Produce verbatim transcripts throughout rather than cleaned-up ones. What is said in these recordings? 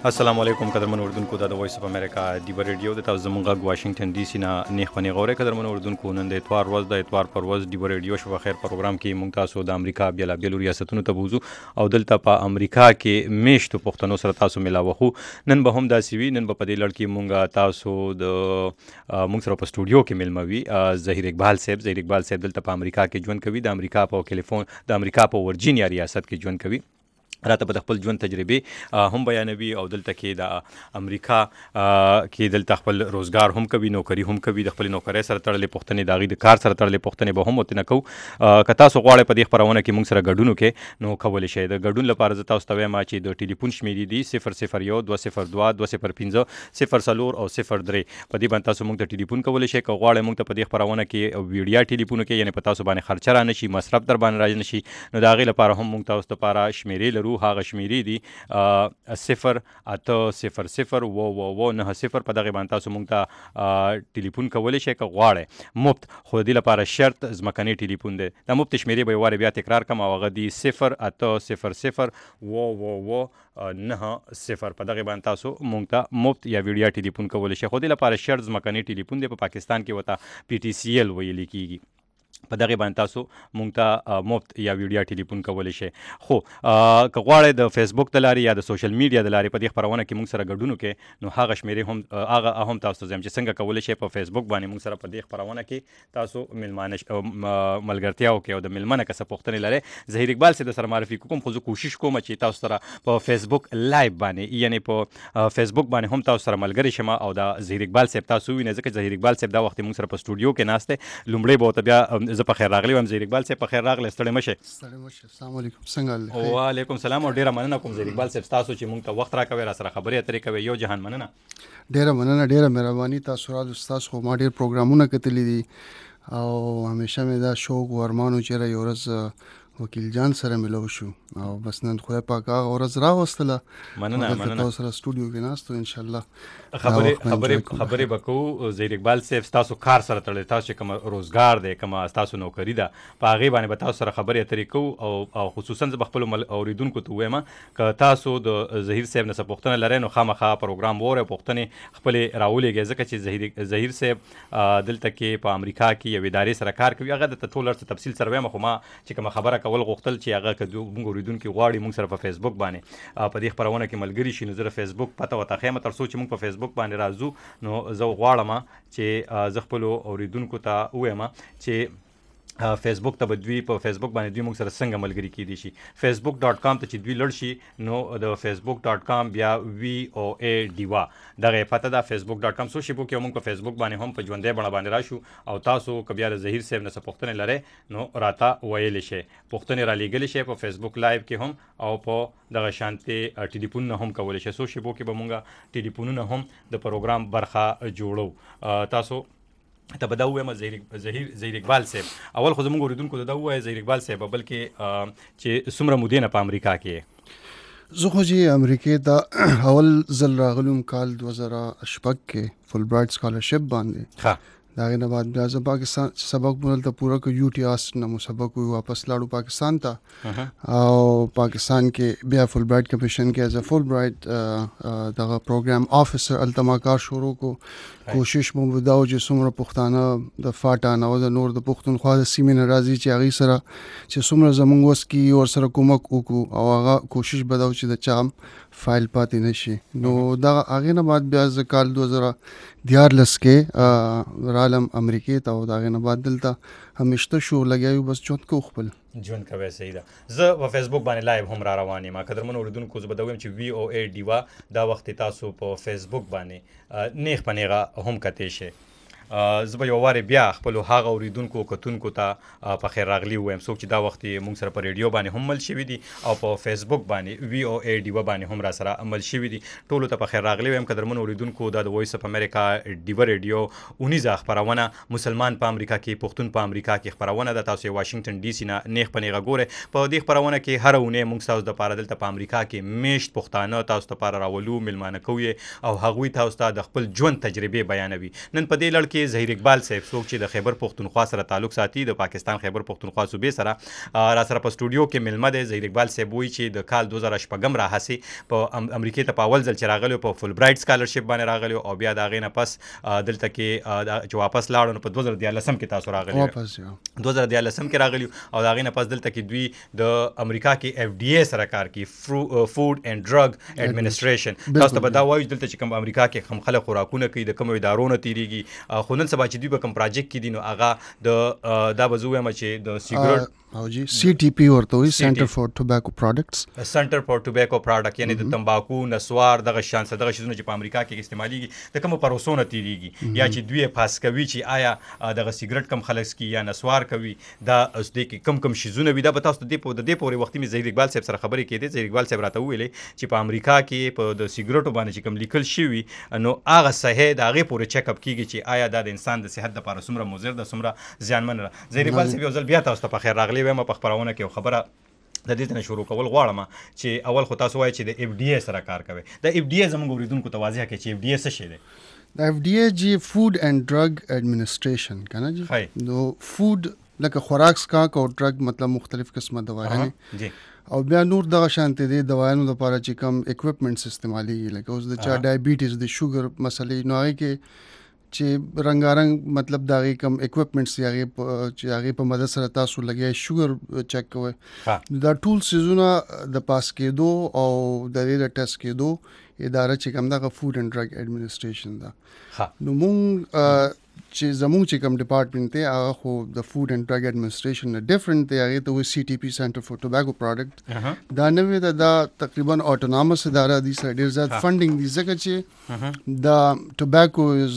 السلام علیکم قدرمن اردوونکو دا د وایس اف امریکا ډیبر ریډیو د تاسو زموږ غږ واشنگټن ډي سي نه نیخ پنې غوړې قدرمن اردوونکو نن د اتوار ورځ د اتوار پر ورځ ډیبر ریډیو شو خیر پروګرام کې مونږ تاسو د امریکا بیلابیلو ریاستونو ته بوزو او دلته په امریکا کې میشتو پښتنو سره تاسو ملاوخو. نن به هم داسې وي، نن به په دې لړ کې مونږ تاسو د مونږ سره په سټوډیو کې ملموي ظهیر اقبال صاحب. ظهیر اقبال صاحب دلته په امریکا کې ژوند کوي، د امریکا په کیلیفورنیا د امریکا په ورجینیا ریاست کې ژوند کوي. راته به د خپل ژوند تجربې هم بیانوي او دلته کې د امریکا کې دلته خپل روزګار هم کوي، نوکری هم کوي، د خپل نوکرۍ سره تړلې پوښتنې د هغې د کار سره تړلې پوښتنې به هم ورته نه کوو. که تاسو غواړئ په دې خپرونه کې موږ سره ګډون وکړئ نو کولی شئ. د ګډون لپاره زه تاسو ته وایم چې د ټلیفون شمېرې دي صفر صفر یو دوه صفر دوه دوه صفر پنځه صفر څلور او صفر درې. په دې باندې تاسو موږ ته ټلیفون کولی شئ. که غواړئ موږ ته په دې خپرونه کې ویډیا ټلیفون وکړئ، یعنې په تاسو باندې خرچه را نه شي، مصرف در باندې را نه شي، نو د هغې لپاره هم موږ تاسو لپاره شمېرې لرو. هغه شمېرې دي صفر اته صفر صفر و و و نه صفر. په دغې باندې تاسو موږ ته ټلیفون کولی شئ که غواړئ مفت، خو د دې لپاره شرط ځمکنی ټلیفون دی. دا مفت شمېرې به یې وارې بیا تکرار کړم او هغه دي صفر اته صفر صفر و و و نه صفر. په دغې باندې تاسو موږ ته مفت یا ویډیا ټلیفون کولی شئ، خو دې لپاره شرط ځمکنی ټلیفون دی. په پاکستان کې ورته پی ټي سی ایل ویل کېږي. په دغې باندې تاسو مونږ ته مفت یا ویډیا ټلیفون کولی شئ. خو که غواړئ د فیسبوک د لارې یا د سوشل میډیا د لارې په دې خپرونه کې مونږ سره ګډون وکړئ نو هغه شمېرې هم هغه هم تاسو ته زیم چې څنګه کولی شئ په فیسبوک باندې مونږ سره په دې خپرونه کې تاسو ملمانه ملګرتیا وکړئ. او د ملمنه که څه پوښتنې لرئ ظهیر اقبال صاحب سره معرفي کوم، خو زه کوشش کوم چې تاسو سره په فیسبوک لایو باندې یعنې په فیسبوک باندې هم تاسو سره ملګری شم او د ظهیر اقبال صاحب تاسو ووینئ، ځکه چې ظهیر اقبال صاحب دا وخت مونږ سره په سټوډیو کې ناست دی. لومړی به ورته بیا زه په خیر راغلی وایم. ظهیر اقبال صاحب په خیر راغلی، ستړی مه شئ. ستړی مه شئ. السلام علیکم. څنګه حال؟ وعلیکم السلام او ډېره مننه کوم ظهیر اقبال صاحب ستاسو چې موږ ته وخت راکوئ، را سره خبرې اترې کوئ. یو جهان مننه. ډېره مننه، ډېره مهرباني. تاسو راځو، ستاسو خو ما ډېر پروګرامونه کتلي دي او همیشه مې دا شوق و ارمان و چې یوه ورځ وکیل جان سره ملو شو او بس نن خدای پاک هغه ورځ راوستله. مننه مننه. تاسو سره سټوډیو کې ناست و، انشاءالله خبرې خبرې خبرې به کوو. ظهیر اقبال صاحب ستاسو کار سره تړلی، تاسو چې کوم روزګار دی، کومه ستاسو نوکري ده، په هغې باندې به تاسو سره خبرې اترې کوو. او خصوصا زه به خپلو اورېدونکو ته ووایم که تاسو د ظهیر صاحب نه څه پوښتنه لرئ نو خامخا پروګرام واورئ، پوښتنې خپلې راولېږئ، ځکه چې ظهیر ظهیر صاحب دلته کې په امریکا کې یو ادارې سره کار کوي. هغه درته ټول څه تفصیل سره وایم، خو ما چې کومه خبره کول غوښتل چې هغه که موږ اورېدونکي غواړي موږ سره په فیسبوک باندې په دې خپرونه کې ملګري شي نو زه د فیسبوک پته ورته ښیم. تر څو چې موږ په فیسبوک باندې راځو نو زه غواړم چې زه خپلو اورېدونکو ته ووایم چې فیسبوک ته به دوی په فیسبوک باندې دوی موږ سره څنګه ملګري کیدی شي. فیسبوک ډاټ کام ته چې دوی لړ شي نو د فیسبوک ډاټ کام بیا وی او ای ډیوا دغه پته ده. فیسبوک ډاټ کام سو شي بو کې موږ په فیسبوک باندې هم په ژوندۍ بڼه باندې راشو او تاسو که بیا د ظهیر صاحب نه څه پوښتنې لرئ نو راته ویلی شئ، پوښتنې را لیږلی شئ په فیسبوک لایو کې هم او په دغه شانتې ټلیفون نه هم کولی شئ. څو شیبو کې به مونږ ټلیفونونه هم د پروګرام برخه جوړو. تاسو ته به دا ووایم ظهیر اقبال صاحب، اول خو زموږ اورېدونکو ته دا ووایه ظهیر اقبال صاحب بلکې چې څومره مودې نه په امریکا کې؟ زه خو چې امریکې ته اول ځل راغلم کال دوه زره شپږ کې فل برایټ سکالرشپ باندې. ښه. د هغې نه بعد بیا زه پاکستان سبق مو دلته پوره کړ، یو ټي آسټ نه مو سبق وي، واپس لاړو پاکستان ته او پاکستان کې بیا فل برایټ کمیشن کې ایز ا فل برایټ دغه پروګرام آفیسر هلته ما کار شروع کړو. کوشش مو دا و چې څومره پښتانه د فاټا نه او د نور د پښتونخوا د سیمې نه راځي چې هغې سره چې څومره زموږ وس کېږي ورسره کومک وکړو او هغه کوشش به دا و چې د چا فایل پاتې نه شي. نو دغه هغې نه بعد بیا زه کال دوه زره دیارلس کې رالم امریکې ته او د هغې نه بعد دلته همیشته شو لګیا یو، بس ژوند کوو خپل ژوند کوی. صحیح ده. زه په فیسبوک باندې لایو هم را روان یم. قدرمنو اورېدونکو زه به دا ویم چې وی او ای ډیوا دا وخت تاسو په فیسبوک باندې نیغ په نیغه هم کتی شئ. زه به یو وارې بیا خپلو هغه اورېدونکو کتونکو ته په خیر راغلي ووایم څوک چې دا وخت موږ سره په ریډیو باندې هم مل شوي دي او په فیسبوک باندې وی او ای ډیوا باندې هم را سره مل شوي دي. ټولو ته په خیر راغلي وایم. قدرمنو اورېدونکو دا د وایس اف امریکا ډیوا ریډیو اونیزه خپرونه مسلمان په امریکا کې، پښتون په امریکا کې خپرونه ده. تاسو یې واشنګټن ډي سي نه نیغ په نیغه ګورئ. په دې خپرونه کې هره اونۍ موږ تاسو دپاره دلته په امریکا کې میشت پښتانه تاسو دپاره راولو، میلمانه کوو او هغوی تاسو ته د خپل ژوند تجربې بیانوي. نن په دې لړ کې کې ظهیر اقبال صاحب څوک چې د خیبر پختونخوا سره تعلق ساتي د پاکستان خیبر پختونخوا صوبې سره را سره په سټوډیو کې ملمه دی. ظهیر اقبال صاحب وایي چې د کال دوه زره شپږم راهسې په امریکا ته په اول ځل چې راغلی په فول برایټ سکالرشپ باندې راغلی او بیا د هغې نه پس دلته کې چې واپس لاړو نو په دوه زره دیارلسم کې تاسو راغلی واپس دوه زره دیارلسم کې راغلی او د هغې نه پس دلته کې دوی د امریکا کې اف ډي اے سره کار کوي، فود اینډ ډرګ ایډمنسټریشن. تاسو ته به دا وایو دلته چې کوم امریکا کې کوم خلک خوراکونه کوي د کومو ادارو نه تیریږي، خو نن سبا چې دوی په کوم پراجیکټ کې دي نو هغه د دا به زه ووایم چې د سیګرټ او جی سی ټي پی ورته وایي، سنټر فار ټوباکو پروډکټس، سنټر فار ټوباکو پروډکټ، یعنی د تمباکو، نسوار، دغه شان څه دغه شیزونه چې په امریکا کې استعمالیږي د کومو پروسو نه تیریږي یا چې دوی پاس کوي چې آیا دغه سیګرټ کم خلک سکي یا نسوار کوي، دا اوس دې کې کم کم شیزونه وي. دا به تاسو ته د دې پورې وختي مې ظهیر اقبال صاحب سره خبرې کېدې. ظهیر اقبال صاحب راته وویلې چې په امریکا کې په د سیګرټو باندې چې کوم لیکل شوي نو هغه صحیح د هغې پورې چیک اپ کېږي چې آیا دا د انسان د صحت دپاره څومره مضر ده، څومره زیانمن ده. ظهیر اقبال صاحب یو ځل بیا تاسو ته په خیر راغلی وایم په خپرونه کې یو خبره د دې نه شروع کول غواړم چې اول خو تاسو وایئ چې د اف ډي اے سره کار کوي. د اف ډي اے زموږ اورېدونکو ته واضح کړئ چې اف ډي اے څه شی دی. د اف ډي اے جی فود اینڈ ډرګ ایڈمنسټریشن کنه جی، نو فود لکه خوراک سکاک او ډرګ مطلب مختلف قسمه دوايانې جی او بیا نور دغه شانتې دي دوايانو لپاره چې کوم اکوپمنټس استعمالېږي لکه اوس د چا ډایبیټیز د شوګر مسلې نو هغې کې چې رنګارنګ مطلب د هغې کوم اکوپمنټس دي هغې چې هغې په مدد سره تاسو لګیا شوګر چک کوئ. دا ټول څیزونه د پاس کېدو او د دې د ټیسټ کېدو اداره چې کوم دغه فود اینډ ډرګ ایډمنسټریشن ده. نو مونږ چې زموږ چې کوم ډپارټمنټ دی هغه خو د فود اینډ ډرګ ایډمنسټریشن نه ډفرنټ دی، هغې ته وایي سی ټي پی سنټر فار ټوباکو پروډکټ. دا نوې ده، دا تقریبا اټونامس اداره دي، سره ډېر زیات فنډینګ دي ځکه چې د ټوباکو از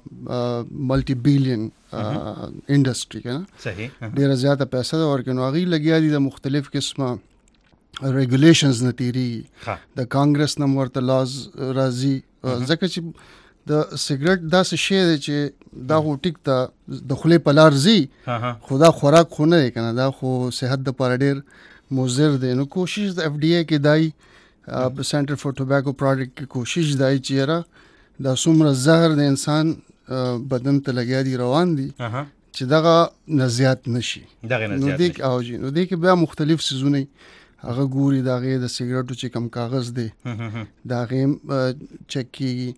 ملټي بیلین انډسټري کنه، صحیح ډېره زیاته پیسه ده ورکوي. نو هغې لګیا دي د مختلف قسمه ریګولیشنز نه تیریږي، د کانګرس نه ورته لاز راځي ځکه چې د سیګرټ داسې شی دی چې دا خو ټیک ته د خولې په لار ځي خو دا خوراک خو نه دی که نه، دا خو صحت دپاره ډېر مضر دی. نو کوشش د اف ډي اے کې دای په سنټر فار ټوباکو پروډکټ کې کوشش دای چې یاره دا څومره زهر د انسان بدن ته لګیا دي روان دي چې دغه نه زیات نه شي. نو دې او جي نو دې کې بیا مختلف څیزونه هغه ګوري، د هغې د سیګرټو چې کوم کاغذ دی د هغې چک کېږي،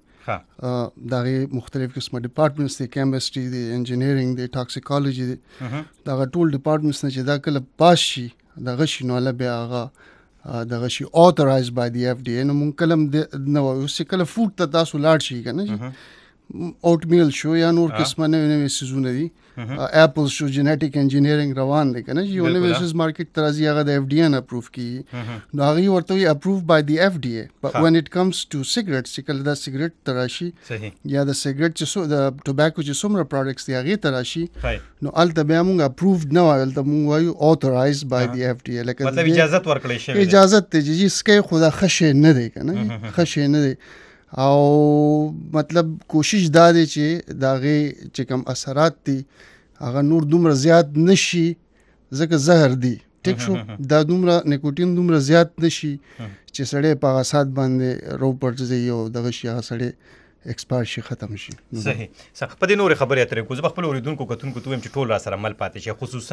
د هغې مختلف قسمه ډپارټمنټس دی، کیمسټري دی، انجینیرنګ دی، ټاکسیکالوجي دی، د هغه ټول ډپارټمنټس نه چې دا کله پاس شي دغه شي نو هله بیا هغه دغه شي آتورایز بای دی اف ډي اے. نو مونږ کله هم نه وایو اوس چې کله فوډ ته تاسو لاړ شي که نه جي اوټ میل شو یا نور قسمه نوې نوې څیزونه دي، اپل شو، جینیټیک انجینیرنګ روان دی که نه، یو نوې څیز مارکیټ ته راځي هغه د اف ډي اے نه اپروف کېږي نو هغوی ورته وایي اپروف بای دی اف ډي اے. بټ وین اټ کمز ټو سیګرټس چې کله دا سیګرټ ته راشي یا د سیګرټ چې د ټوباکو چې څومره پروډکټس دي هغې ته راشي نو هلته بیا مونږ اپروفډ نه وایو، هلته مونږ وایو آتورایز بای دی اف ډي اے، لکه مطلب اجازت ورکړی شوی، اجازت دی چې جي سکی خو دا ښه شی نه دی که نه، ښه شی نه دی. او مطلب کوشش دا دی چې د هغې چې کوم اثرات دي هغه نور دومره زیات نشي ځکه زهر دی، ټیک شو، دا دومره نیکوټین دومره زیات نشي چې سړی په هغه سات باندې رو پړځي او دغه شي هغه سړی ایکسپایر شي، ختم شي. صحیح صح. په دې نورې خبرې اترې کوو، زه به خپلو اورېدونکو کتونکو ته وایم چې ټول را سره مل پاتې شي، خصوصا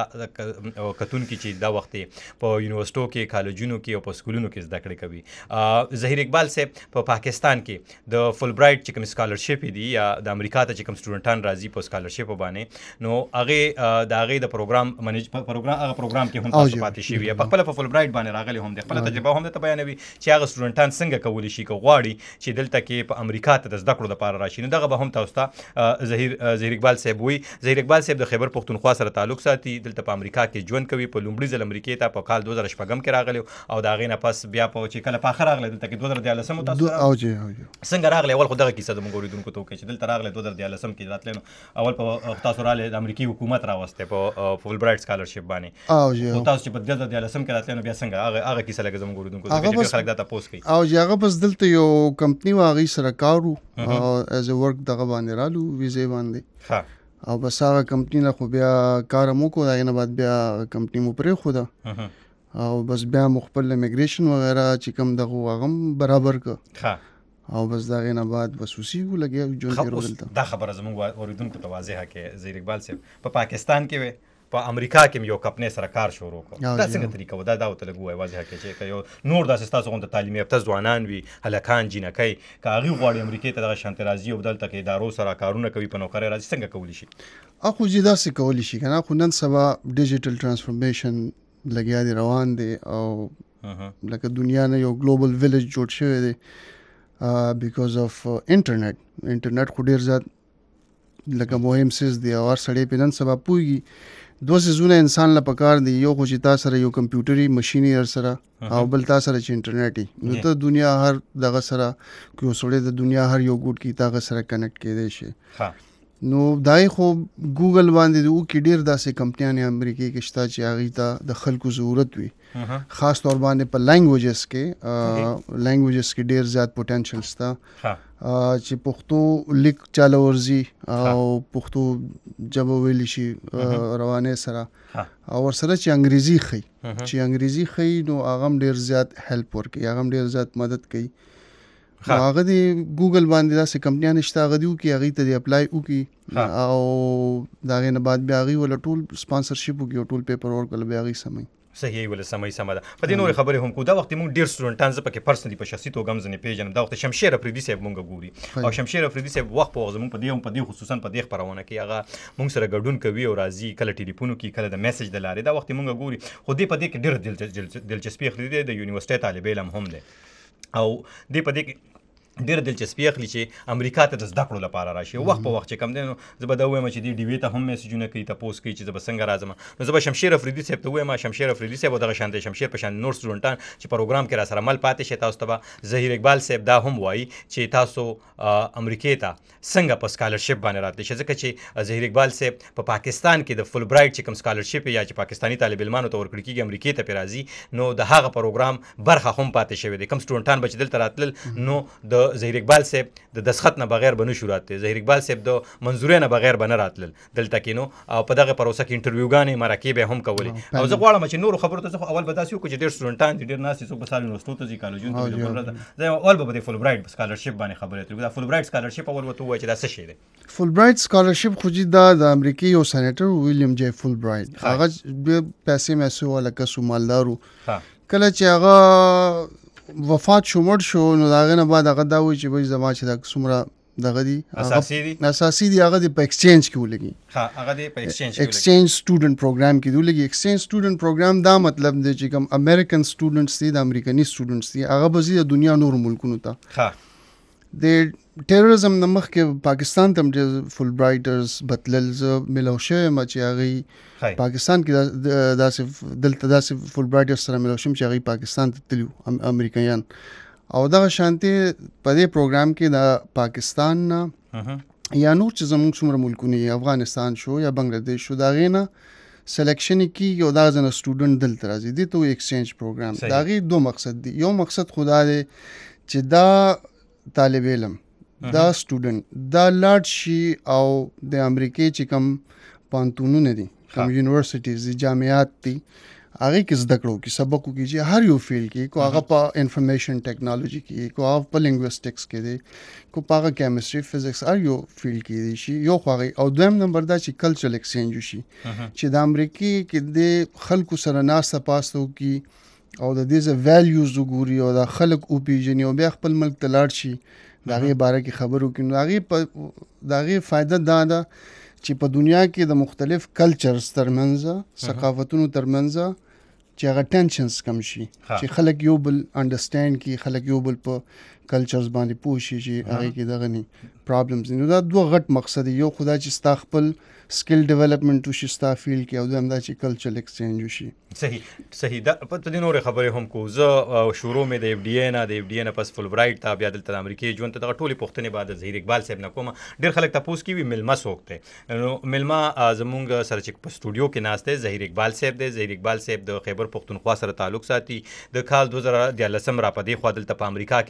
هغه کتونکي چې دا وخت په یونیورسټو کې، کالجونو کې او په سکولونو کې زده کړې کوي. ظهیر اقبال صاحب په پاکستان کې د فول برایټ چې کوم سکالرشپ دي یا د امریکا ته چې کوم سټوډنټان راځي په سکالرشپ باندې نو هغې د هغې د پروګرام منیج پروګرام هغه پروګرام کې هم تاسو پاتې شوي په خپله په فول برایټ باندې راغلي هم د خپله تجربه هم درته بیانوي چې هغه سټوډنټان څنګه کولی شي که غواړي چې دلته کې په امریکا ته د زده کړو دپاره راشي. نو دغه به هم تاسو ته ظهیر ظهیر اقبال صاحب وایي. ظهیر اقبال صاحب د خیبر پختونخوا سره تعلق ساتي، دلته په امریکا کې ژوند کوي، په لومړي ځل امریکې ته په کال دوه زره شپږم کې راغلی او د هغې نه پس بیا په چې کله په آخر راغلی دلته کې دوه زره دیارلسم تاسو څنګه راغلی؟ اول خو دغه کیسه زموږ اورېدونکو ته وکړئ چې دلته راغلی دوه زره دیارلسم کې راتلی نو اول په تاسو راغلی د امریکي حکومت راوستی په فول برایټ سکالرشپ باندې، خو تاسو چې په دوه زره دیارلسم کې راتلی نو بیا څنګه هغه کیسه لکه زموږ اورېدونکو ته چې خلک دا تپوس کوي. او چې هغه بس دلته یو کمپني وه هغوی سره کار و ایز ا ورک دغه باندې رالو ویزې باندې او بس هغه کمپني نه خو بیا کار هم وکړو، د هغې نه بعد بیا کمپني مو پرېښوده او بس بیا مو خپل امیګریشن وغیره چې کوم دغه هغه هم برابر کړه او بس دا غینه بعد بس اوسېږو لګیا ژوند تېرو دلته. دا خبره زموږ اوریدونکو ته واضحه کې ظهیر اقبال صاحب په پاکستان کې وې، په امریکا کې یو کمپنۍ سره کار شروع کړ. دا څنګه طریقه و؟ دا دا ورته لږ ووایه واضحه کې چې یو نور داسې ستاسو غونډه تعلیم یافته ځوانان وي، هلکان جینکۍ، که هغوی غواړي امریکې ته دغه شانتې راځي او دلته کې ادارو سره کارونه کوي په نوکرۍ راځي، څنګه کولی شي؟ اخو چې داسې کولی شي که نه، خو نن سبا ډیجیټل ټرانسفورمیشن لګیا دی، روان دی، او لکه دنیا نه یو ګلوبل ویلیج جوړ شوی دی بیکاز اف انټرنیټ. انټرنیټ خو ډېر زیات لکه مهم څیز دی او هر سړی پرې نن سبا پوهېږي. دوه څیزونه انسان له پکار دی، یو خو چې تا سره یو کمپیوټري مشین هر سره، او بل تا سره چې انټرنیټ وي، نو ته دنیا هر دغه سره که یو سړی د دنیا هر یو ګوټ کې تا هغه سره کنیکټ کېدی شي. نو دای خو ګوګل باندې د اوکې ډېر داسې کمپنیانې امریکې کې شته چې هغوی ته د خلکو ضرورت وي، خاص طور باندې په لینګویجز کې. لینګویجز کې ډېر زیات پوټینشل شته چې پښتو لیک چاله ورځي او پښتو ژبه ویلی شي روانۍ سره، او ورسره چې انګریزي ښي، چې انګریزي ښي نو هغه هم ډېر زیات هیلپ ورکوي، هغه هم ډېر زیات مدد کوي. نو هغه د ګوګل باندې داسې کمپنیانې شته، هغه دې وکړي، هغوی ته دې اپلای وکړي، او د هغې نه بعد بیا هغوی وله ټول سپانسرشپ وکړي او ټول پیپر ورک وله بیا هغوی سموي. صحیح ویل، سمه سمه ده. په دې نورې خبرې هم کوو. دا وخت موږ ډېر سټوډنټان، زه پکې پرسنلي په شخصي توګه هم ځینې پېژنم، دا وخت شمشیر افریدي صاحب مونږ ګوري، او شمشیر افریدي صاحب وخت په وخت زموږ په دې په دې خصوصا په دې خپرونه کې هغه مونږ سره ګډون کوي او راځي، کله ټلیفون کوي، کله د میسج د لارې. دا وخت مونږ ګوري، خو دې په دې کې ډېر دلچسپي اخلي دی، د یونیورسټۍ طالب علم هم دی، او دې په دې کې ډېر دلچسپي اخلي چې امریکا ته د زده کړو لپاره راشي. وخت په وخت چې کم دی نو زه به دا ووایم چې دې ډیوې ته هم میسجونه کوي، تپوس کوي چې زه به څنګه راځم. نو زه به شمشیر افریدي صاحب ته ووایم، شمشیر افریدي صاحب او دغه شانته شمشیر په شان نور سټوډنټان چې پروګرام کې را سره مل پاتې شي، تاسو ته به ظهیر اقبال صاحب دا هم وایي چې تاسو امریکې ته څنګه په سکالرشپ باندې راتلی شئ، ځکه چې ظهیر اقبال صاحب په پاکستان کې د فل برایټ چې کوم سکالرشپ یا چې پاکستاني طالب علمانو ته ورکړل کېږي امریکې ته پرې راځي، نو د هغه پروګرام برخه هم پاتې شوې دی. کوم سټوډنټان به چې دلته راتلل نو د ظهیر اقبال صاحب د دسخط نه بغیر به نشو راتلی، ظهیر اقبال صاحب د منظورۍ نه بغیر به نه راتلل دلته کې. نو او په دغه پروسه کې انټرویوګانې مرکې به هم کولې. او زه غواړم چې نورو خبرو ته زه اول به داسې وکړو چې ډېر سټوډنټان دي، ډېر ناست دي، څوک به سال یونیورسټو ته ځي، کالجونو ته ځي، زه اول به په دې فل برایټ سکالرشپ باندې خبرې اترې. دا فل برایټ سکالرشپ اول ورته ووایه چې دا څه شی دی؟ فل برایټ سکالرشپ خو چې دا د امریکې یو سینیټر ویلیام جی فل برایټ، هغه پیسې میسې وه لکه سومالدارو، کله چې هغه وفات شو مړ شو، نو د هغې نه بعد هغه دا وایي چې بھائی زما چې دا څومره دغه دي اساسي دي اساسي دي هغه د په ایکسچینج کې ولګي. ها هغه د په ایکسچینج کې ایکسچینج سټوډنټ پروګرام کې ولګي. ایکسچینج سټوډنټ پروګرام دا مطلب دی چې کوم امریکن سټوډنټس دي، د امریکاني سټوډنټس دي، هغه به ځي د دنیا نور ملکونو ته. ها د ټیرریزم نه مخکې پاکستان ته هم فل برایټرز بتلل، زه ملو شوی یم چې هغوی پاکستان کې داسې دلته داسې فل برایټرز سره ملو شوم چې هغوی پاکستان ته تللي امریکایان، او دغه شانتي په دې پروګرام کې د پاکستان نه یا نور چې زموږ څومره ملکونه، افغانستان شو یا بنګلادیش شو، د هغې نه سلیکشن کېږي او دغه ځنه سټوډنټ دلته راځي. دې ته وایي ایکسچینج پروګرام. د هغې دوه مقصد دي. یو مقصد خو دا دی چې دا طالب علم، دا سټوډنټ دا لاړ شي او د امریکې چې کوم پوهنتونونه دي، کوم یونیورسټیز دي، جامعات دي، هغې کې زده کړه وکړي، سبق وکړي چې هر یو فیلډ کې، کو هغه په انفارمیشن ټیکنالوجي کې، کو هغه په لینګویسټکس کې دی، کو په هغه کیمستري فزکس، هر یو فیلډ کې دی شي. یو خو هغې، او دویم نمبر دا چې کلچرل ایکسچینج وشي، چې د امریکې کې د خلکو سره ناسته پاسته وکړي او د دې څه ویلیوز وګوري او د خلک وپېژني او بیا خپل ملک ته لاړ شي، د هغې باره کې خبرې وکړي. نو هغې په د هغې فایده دا ده چې په دنیا کې د مختلف کلچرز ترمنځ، ثقافتونو ترمنځ چې هغه ټینشنز کم شي، چې خلک یو بل انډرسټینډ کړي، خلک یو بل په کلچرز باندې پوه شي چې هغې کې دغه نه پرابلمز دي. نو دا دوه غټ مقصد دی. یو خو دا چې ستا خپل سکل ډیولپمنټ وشي ستا فیلډ کې، او دویم دا چې کلچرل ایکسچینج وشي. صحیح صحیح. دا په دې نورې خبرې هم کوو. زه شروع مې د اف ډي اے نه د اف ډي اے نه پس فل برایټ ته، بیا دلته د امریکې ژوند ته، دغه ټولې پوښتنې بعد د ظهیر اقبال صاحب نه کوم. ډېر خلک تپوس کوي مېلمه څوک دی؟ نو مېلمه زموږ سره چې په سټوډیو کې ناست دی ظهیر اقبال صاحب دی. ظهیر اقبال صاحب د خیبر پښتونخوا سره تعلق ساتي. د کال دوه زره دیارلسم را په دې خوا دلته په امریکا کې ژوند کوي،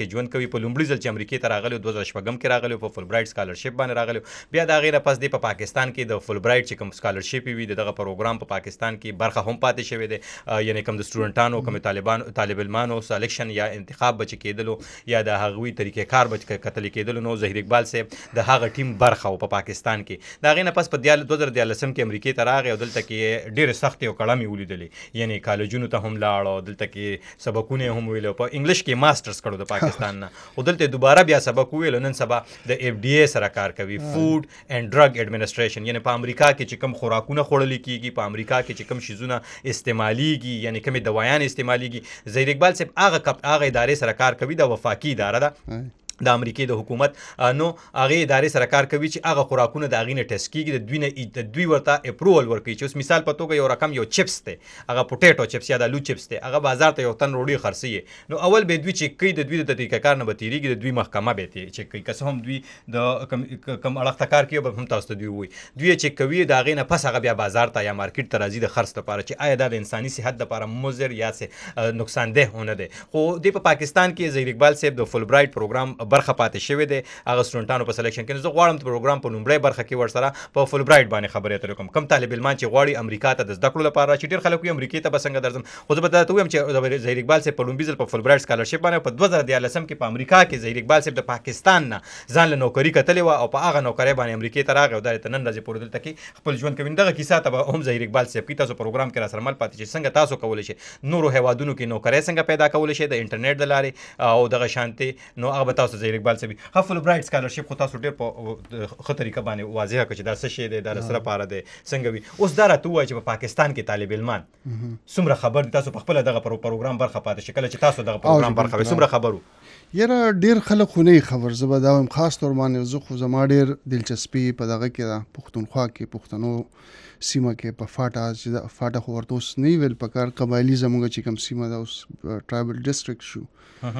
دوی په لومړي ځل چې امریکې ته راغلی دوه زره شپږم کې راغلی په فول برایټ سکالرشپ باندې راغلی بیا د هغې نه پس دی په پاکستان کې د فول برایټ چې کوم سکالرشپ وي د دغه پروګرام په پاکستان کې برخه هم پاتې شوی دی یعنی کوم د سټوډنټانو کوم طالبان طالب علمانو سلیکشن یا انتخاب بچ کېدلو یا د هغوی طریقې کار بچ کتل کېدلو نو ظهیر اقبال صاحب د هغه ټیم برخه و په پاکستان کې د هغې نه پس په دوه زره دیارلسم کې امریکې ته راغی او دلته کې ډېرې سختې او کړمې ولیدلې یعنی کالجونو ته هم لاړ دلته کې سبقونه هم ویلو په انګلیش کې ماسټرز کړو د پاکستان نه او دلته دوباره بیا سبق ویلو نن سبا د اف ډي اے سره کار کوي فود اینڈ ډرګ ایڈمنسټریشن یعنی په امریکا کې چې کوم خوراکونه خوړل کیږي په امریکا کې چې کوم شیزونه استعماليږي یعنی کوم دوایان استعماليږي ظهیر اقبال صاحب هغه هغه ادارې سره کار کوي د وفاقي اداره ده د امریکې د حکومت نو هغه ادارې سره کار کوي چې هغه خوراکونه د هغې نه ټیسټ کېږي د دوی نه د دوی ورته اپروول ورکوي چې اوس مثال په توګه یو رقم یو چپس دی هغه پوټیټو چپس یا د الو چپس دی هغه بازار ته یو تن روډۍ خرڅوي نو اول به دوی چیک کوي د دوی د طریقه کار نه به تېرېږي د دوی محکمه به یې چیک کوي که څه هم دوی د کم اړخ ته کار کوي به هم تاسو ته دوی ووایي دوی یې چیک کوي د هغې نه پس هغه بیا بازار ته یا مارکیټ ته راځي د خرڅ لپاره چې آیا دا د انساني صحت دپاره مضر یا څه نقصاندeh نه دی خو دی په پاکستان کې ظهیر اقبال صاحب د فول برایټ پروګرام برخه پاتې شوی دی هغه سټوډنټانو په سلیکشن کې زه غواړم د پروګرام په لومړۍ برخه کې ورسره په فول برایټ باندې خبرې اترې کوم کم طالب علمان چې غواړي امریکا ته د زده کړو لپاره چې ډېر خلک وي امریکې ته به څنګه درځم خو زه به درته ووایم چې ظهیر اقبال صاحب په لومړي ځل په فول برایټ سکالرشپ باندې په دوه زره دیارلسم کې په امریکا کې ظهیر اقبال صاحب د پاکستان نه ځان له نوکري کتلې وه او په هغه نوکرۍ باندې امریکې ته راغی او دا یې ته نن ورځې پورې دلته کې خپل ژوند کوي دغه کیسه ته به هم ظهیر اقبال صاحب کوي تاسو پروګرام کې راسره مل پاتې چې څنګه تاسو کولی شئ نورو هیوادونو کې نوکرۍ څنګه پیدا کولی شئ د انټرنیټ د لارې او دغه شانتې نو هغه به تاسو ظهیر اقبال صاحب ښه فول برایټ سکالرشپ خو تاسو ډېر په ښه طریقه باندې واضحه کړه چې دا څه شی دی دا سره پاره دی څنګه وي اوس دا راته ووایي چې په پاکستان کې طالب علمان څومره خبر دي تاسو په خپله دغه پروګرام برخه پاتې شئ کله چې تاسو دغه پروګرام برخه وي څومره خبر وو یاره ډېر خلک خو نه خبر زه به دا وایم خاص طور باندې زه خو زما ډېر دلچسپي په دغه کې ده پښتونخوا کې پښتنو سیمه کې په فاټا چې فاټا خو ورته اوس نه ویل پکار قبایلي زموږ چې کوم سیمه ده اوس ټرایبل ډسټرکټ شو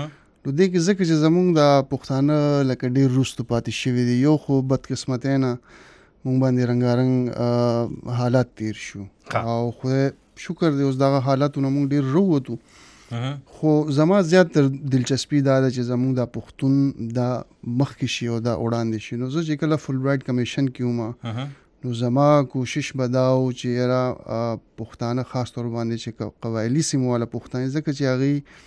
نو دې کې ځکه چې زمونږ د پښتانه لکه ډېر وروستو پاتې شوي دي یو خو بدقسمتۍ نه مونږ باندې رنګارنګ حالات تیر شو او خدای شکر دی اوس دغه حالاتونه مونږ ډېر رووتو خو زما زیات تر دلچسپي دا ده چې زمونږ د پښتون دا مخکې شي او دا وړاندې شي نو زه چې کله فول برایټ کمیشن کې وم نو زما کوشش به دا و چې یاره پښتانه خاص طور باندې چې قبایلي سیمو والا پښتانه ځکه چې هغوی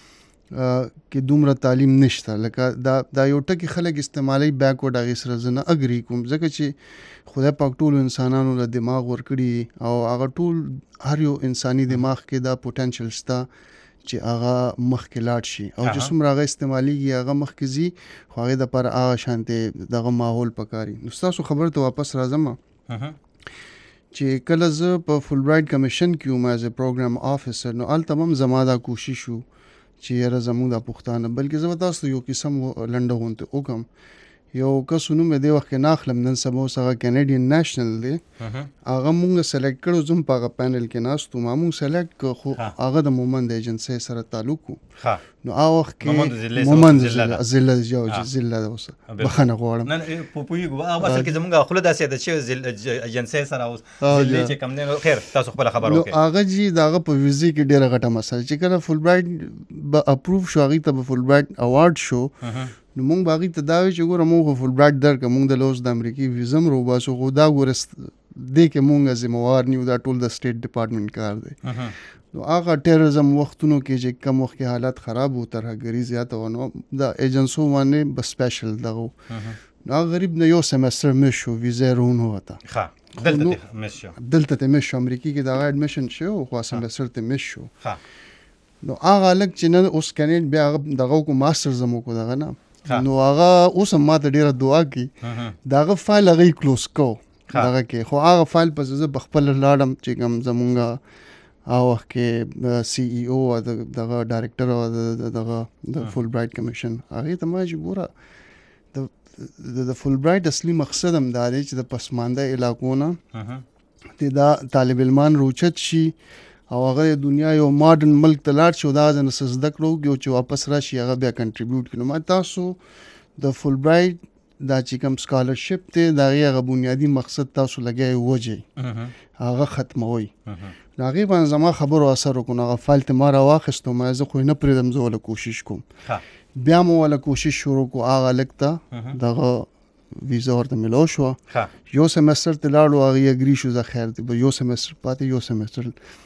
کې دومره تعلیم نشته لکه دا دا یو ټکي خلک استعمالي بیکورډ هغې سره زه نه اګري کوم ځکه چې خدای پاک ټولو انسانانو له دماغ ورکړي او هغه ټول هر یو انساني دماغ کې دا پوټنشل شته چې هغه مخکې لاړ شي او چې څومره هغه استعمالېږي هغه مخکې ځي خو هغې دپاره هغه شانتې دغه ماحول پکار وي نو ستاسو خبرو ته واپس راځم چې کله زه په فول برایټ کمیشن کې وم ایز ا پروګرام آفیسر نو هلته هم زما دا کوشش و چې یاره زموږ د پښتانه بلکې زه به تاسو ته یو قسم لنډه غونته وکړم یو کس نوم یې دې وخت کې نه اخلم نن سبا اوس هغه کینیډین نیشنل دی هغه مونږ سلیکټ کړو زه هم په هغه پینل کې ناست وم مونږ سلیکټ کړو خو هغه د مومند ایجنسۍ سره تعلق و نو هغه وخت کې مومند ضلع یو ضلع ده اوس بخښنه غواړم نه پوهېږو هغه اصل کې زموږ خوله داسې ده چې ایجنسۍ سره اوس ضلع چې کوم دی نو خیر تاسو خپله خبر وکړئ نو هغه جي د هغه په ویزې کې ډېره غټه مسله چې کله فول برایټ به اپروف شو هغې ته به فول برایټ اوارډ شو نو مونږ به هغې ته دا وایو چې ګوره مونږ خو فول برایټ درکړه مونږ د اوس د امریکې ویزه هم روباسو خو دا ګوره دې کې مونږ ذمهوار نه یو دا ټول د سټیټ ډپارټمنټ کار دی نو هغه ټیرریزم وختونو کې چې کم وخت کې حالات خراب و ترهګري زیاته وه نو د ایجنسو باندې به سپیشل دغه نو هغه غریب نه یو سیمسټر مس شو ویزه یې رون وته دلته ته مس شو دلته ته مس شو امریکې کې د هغه اډمیشن شو خو سیمسټر ته مس شو نو هغه هلک چې نه اوس کنیډ بیا هغه دغه وکړو ماسټرز هم وکړو دغه نه نو هغه اوس هم ماته ډېره دعا کوي د هغه فایل هغه یې کلوز کو دغه کې خو هغه فایل پسې زه پخپله لاړم چې کوم زمونږ هغه وخت کې سی ای او دغه ډایرکټر او دغه د فول برایټ کمیشن هغې ته ما چې ګوره د فول برایټ اصلي مقصد هم دا دی چې د پسمانده علاقو نه د دا طالب علمان روچت شي او هغه د دنیا یو ماډرن ملک ته لاړ شي او د هغه نه څه زده کړو وکړي چې واپس راشي هغه بیا کنټریبیوټ کړي نو ما تاسو د فول برایټ دا چې کوم سکالرشپ دی د هغې هغه بنیادي مقصد تاسو لګیا یې وجئ هغه ختموئ نو هغې باندې زما خبرو اثر وکړو نو هغه فایل ته ما راواخیستو ما زه خو یې نه پرېږدم زه وله کوشش کوم بیا مو ولا کوشش شروع کو هغه لکته دغه ویزا ورته ملو شو یو سمستر ته لاړو هغه اګری شو زه خیر دی یو سمستر پاتې یو سمستر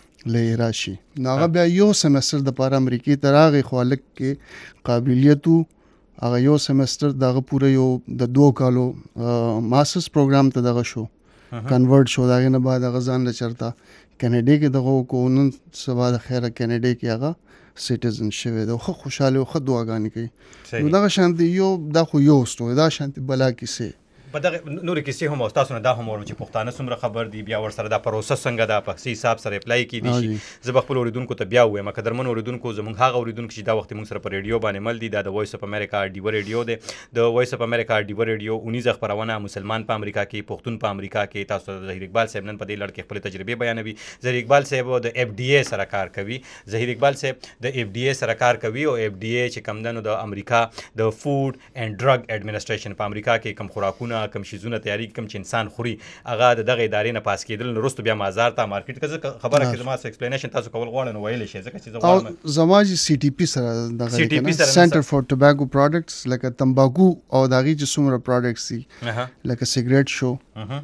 لې راشي نو هغه بیا یو سمستر د پاره امریکای ته راغی خو لک کې قابلیت هغه یو سمستر دغه پوره یو د دوه کالو ماسترز پروګرام ته دغه شو کنورټ شو دغه نه بعد هغه ځان له چرته کینیډا کې دغه کو نن سبا د خیره کینیډا کې هغه سټیزن شوی دا خو خوشاله او خو دعاګانې کوي نو دا شانتي یو دا خو یو ستو دا شانتي بلا کیسه په دغه نور کیسې هم تاسو نه دا هم ورم چې پښتانه څومره خبر دي بیا ور سره دا پروسس څنګه دا په سي حساب سره اپلای کی دي شي زه خپل اوریدونکو ته بیا وایم قدرمن اوریدونکو زمونږ هغه اوریدونکو چې دا وخت موږ سره په ریډیو باندې مل دي دا د وایس اف امریکا ډیو ریډیو دی د وایس اف امریکا ډیو ریډیو اونیزه خبرونه مسلمان په امریکا کې پښتون په امریکا کې تاسو ته ظهیر اقبال صاحب نن په دې لړ کې خپل تجربه بیانوي ظهیر اقبال صاحب د اف ډی ای سره کار کوي ظهیر اقبال صاحب د اف ډی ای سره کار کوي او اف ډی ای چې کم دنو د امریکا د فود اینڈ ډرګ ایڈمنسټریشن په امریکا کې کم خوراکونه کم شیزونه تیاری کوم چې انسان خوري هغه د دغه ادارې نه پاس کېدل نو وروسته بیا مازار ته مارکیټ کې خبره کې زما ایکسپلینیشن تاسو کول غواړئ نو ویلی شئ ځکه چې زه غواړم زما چې سی ټي پی سره دغه سنټر فور ټوباکو پروډکټس لکه تمباکو او دغه چې څومره پروډکټس دي لکه سیګریټ شو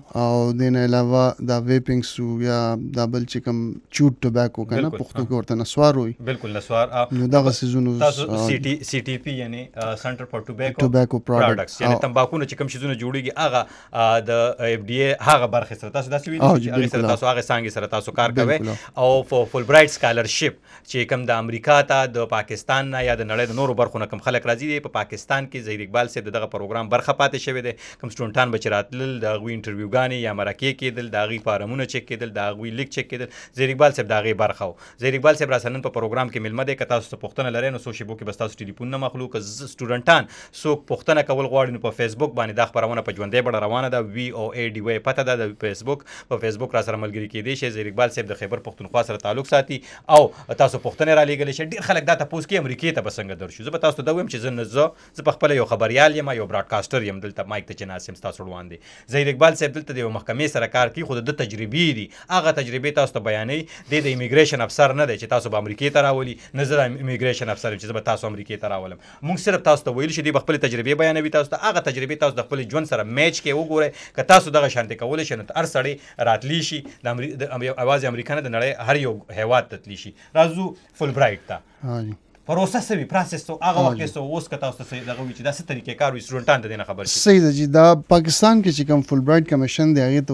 او دین علاوه دا ویپینګ سو یا دا بل چې کوم چوټ ټوباکو کنه پښتو کې ورته نسوار وي بالکل نسوار نو دغه سيزونو تاسو سی ټي سی ټي پی یعنی سنټر فور ټوباکو ټوباکو پروډکټس یعنی تمباکو نه چې کوم شیزونه جوړیږي هغه د اف ډی ای هغه برخه سره تاسو داسې ویلي چې هغه سره تاسو هغه څنګه سره تاسو کار کوئ او فول برایټ سکالرشپ چې کوم د امریکا ته د پاکستان نه یا د نړۍ د نورو برخو نه کوم خلک راځي په پاکستان کې ظهیر اقبال صاحب دغه پروګرام برخه پاتې شوی دی کوم سټوډنټان بچ راتلل د غوي انټرویوګانې یا مرکه کېدل د غوي فارمونه چک کېدل د غوي لیک چک کېدل ظهیر اقبال صاحب دغه برخه و ظهیر اقبال صاحب راسنن په پروګرام کې ملمه دی که تاسو ته پوښتنه لرئ نو سوشي بو کې بس تاسو ټلیفون نه مخلوق سټوډنټان څوک پوښتنه کول غواړي نو په فیسبوک باندې دا خبرونه په ژوندۍ بڼه روانه ده وی او ای ډی وای پته ده د فیسبوک په فیسبوک را سره ملګری کېدی شي ظهیر اقبال صاحب د خیبر پښتونخوا سره تعلق ساتي او تاسو پوښتنه را لېږلی شي ډېر خلک دا تاسو کې امریکای ته بسنګ درشو زه به تاسو ته دا وایم چې زه نه زه زه په خپل یو خبريال یم یو براډکاسټر یم دلته مایک ته چې ناسم تاسو روان دي ظهیر اقبال صاحب دلته د محکمې سره کار کوي خو د تجربې دي هغه تجربې تاسو ته بیانې د ایمیګریشن افسر نه دی چې تاسو به امریکای ته راولي نه زه د ایمیګریشن افسر چې زه به تاسو امریکای ته راولم موږ صرف تاسو ته ویل شي د خپل تجربې بیانوي تاسو ته هغه تجربې تاسو د خپل ژوند سره میچ کې وګورئ که تاسو دغه شانتي کولای شئ نو هر سړی راتلی شي د اواز امریکا نه د نړۍ هر یو هیواد ته تلی شي راځو فول برایټ ته پروسس وی پروسس تو هغه وخت سو اوس که تاسو ته دغه وی چې دا څه طریقې کار وي سټوډنټان ته نه خبر شي صحیح ده چې دا پاکستان کې چې کوم فول برایټ کمیشن دی هغه ته